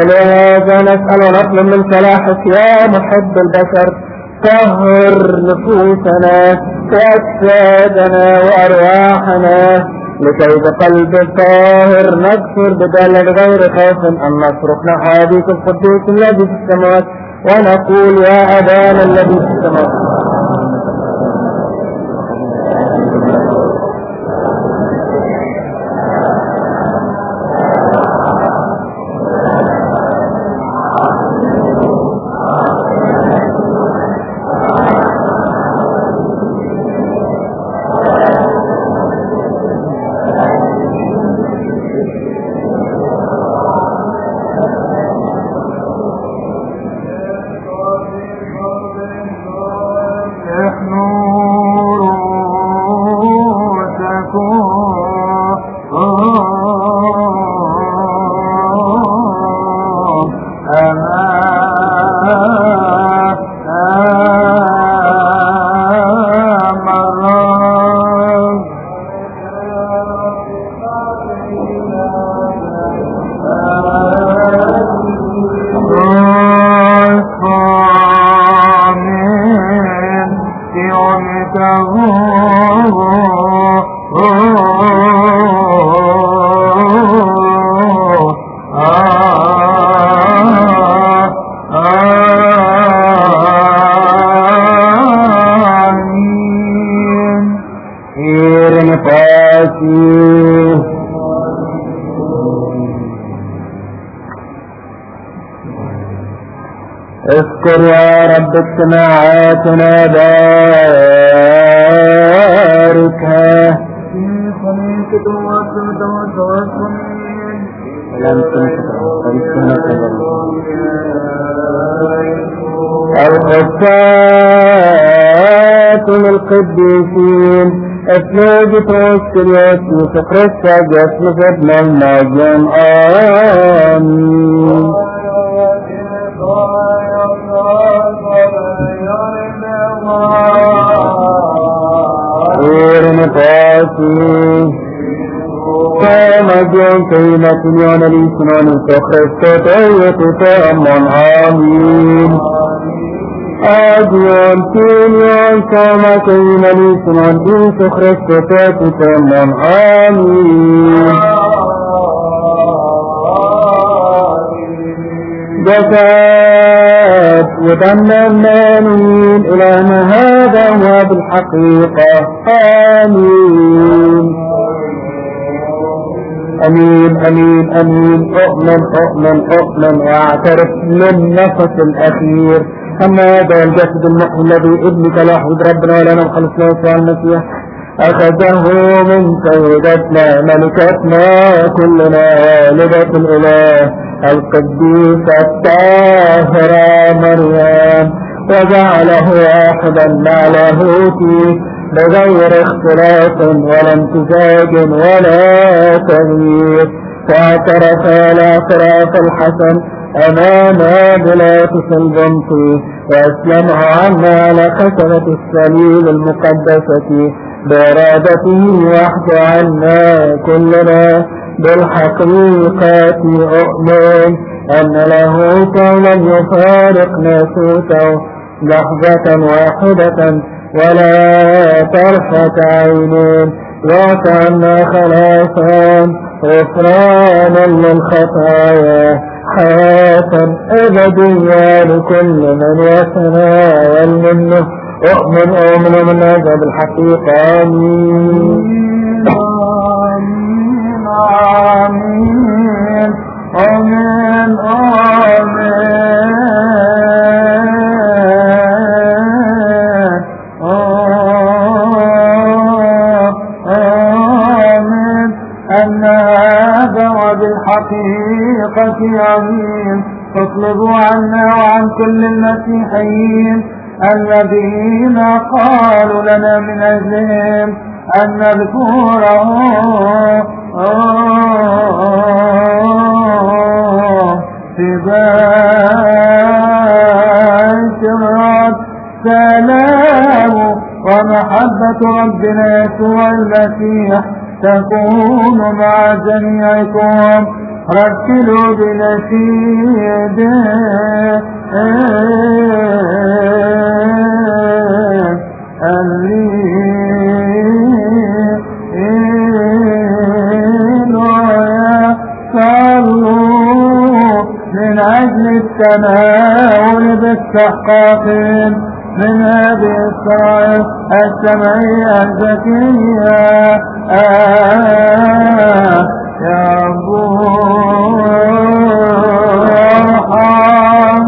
ولهذا نسأل ونطلب من صلاحك يا محب البشر طهر نفوسنا وأجسادنا وأرواحنا لكي بقلب طاهر نغفر بدل غير خوف أن نصرخ نحو أبيك القدوس الذي في السماوات ونقول يا أبانا الذي في السماوات. اذكر يا رب اجتماعاتنا باركها الخفات للقديسين اثنوج توسكريات وسكرسة جسم ابن المجن آمين. كما جون كلمة يوم الإسلام تخصت أيتك من آمين. أجيون كليون كما كلمة الإسلام تخصت أيتك من آمين. جسد وتمنين إلهنا هذا هو بالحقيقة آمين أمين أمين أمين أؤمن أؤمن أؤمن واعترف من نفس الأخير أن هذا الجسد المحيي الذي ابنك الوحيد ربنا ولنا الخلص له يسوع المسيح أخذه من سيدتنا ملكتنا كلنا والدة الإله القديسة الطاهرة مريم وجعله واحدا مع لاهوته بغير اختلاف ولا امتزاج ولا تغيير فاعترف الاعتراف الحسن أمام بلاطس البنطي وأسلمه عنا على خشبة الصليب المقدسة بإرادته وحده عنا كلنا بالحقيقة أؤمن أن له لم يفارق ناسوته لحظة واحدة ولا طرفة عينين وكأن خلاصا غفرانا للخطايا حياة أبدية لكل من يتناول منه أؤمن أؤمن من هذا بالحقيقة آمين آمين آمين آمين أن هذا وبالحقيقة عظيم فاطلبوا عنا وعن كل المسيحيين الذين قالوا لنا من أجلهم أن نذكره في باشرات سلام ومحبة ربنا يسوع المسيح تكون مع جميعكم رتلوا بنشيد من أجل التناول باستحقاق من هذه الصائف السمعية الزكية آه يا رب ارحم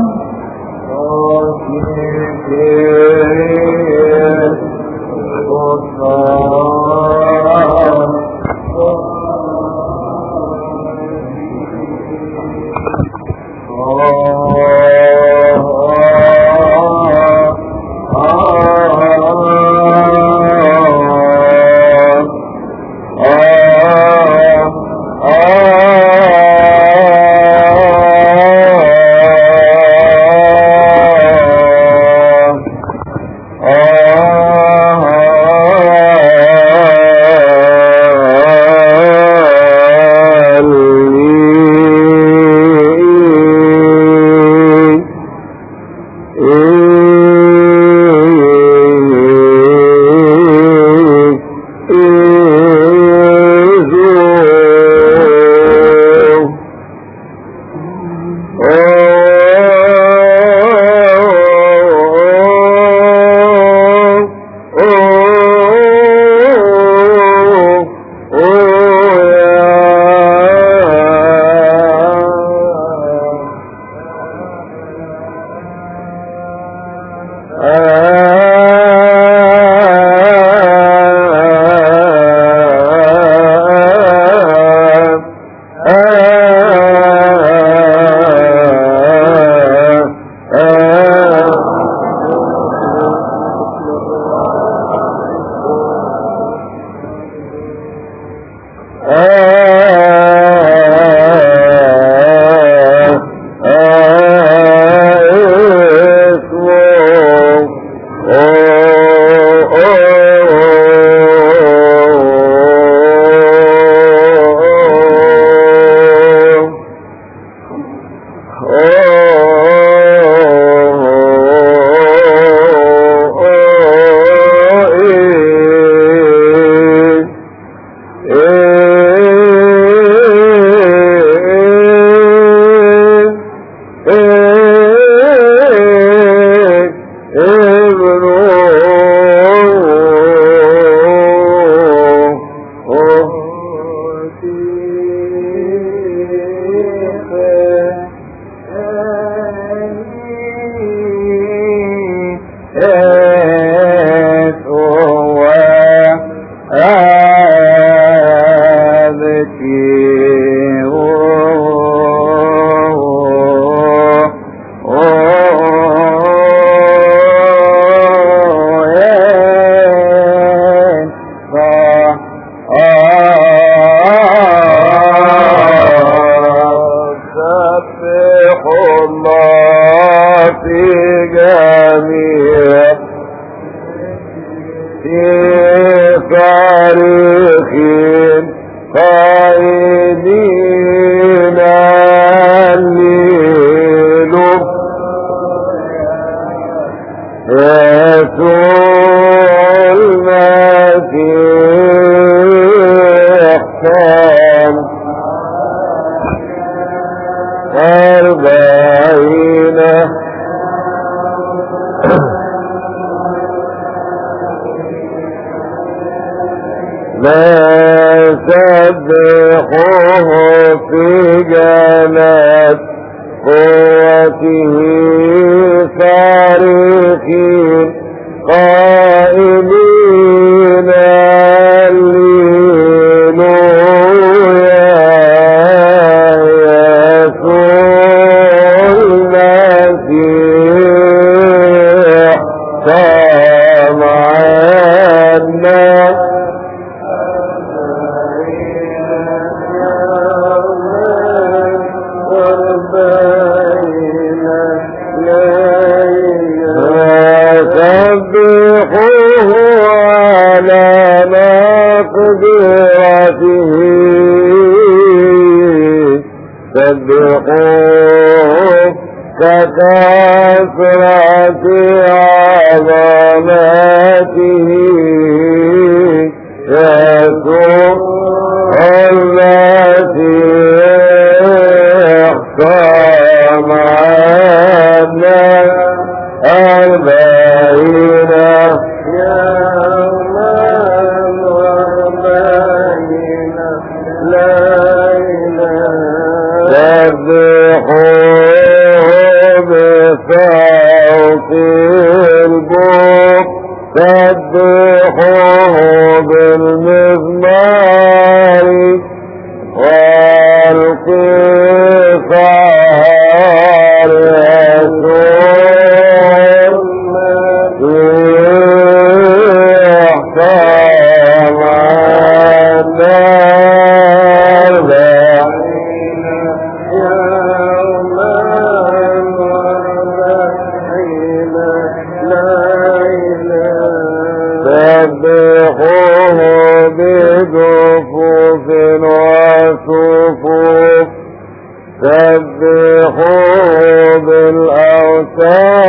سبحوه سبحوه ككثرة عظمته يسوع التي احكم عنا أربعين يوما وأربعين ليلة سبحوه بصوت البوق سبحوه بالمزمار والقصار يسوع احكم عنا أربعين يوما وأربعين ليلة سبحوه بجفوف وصفوف سبحوه بالأوتار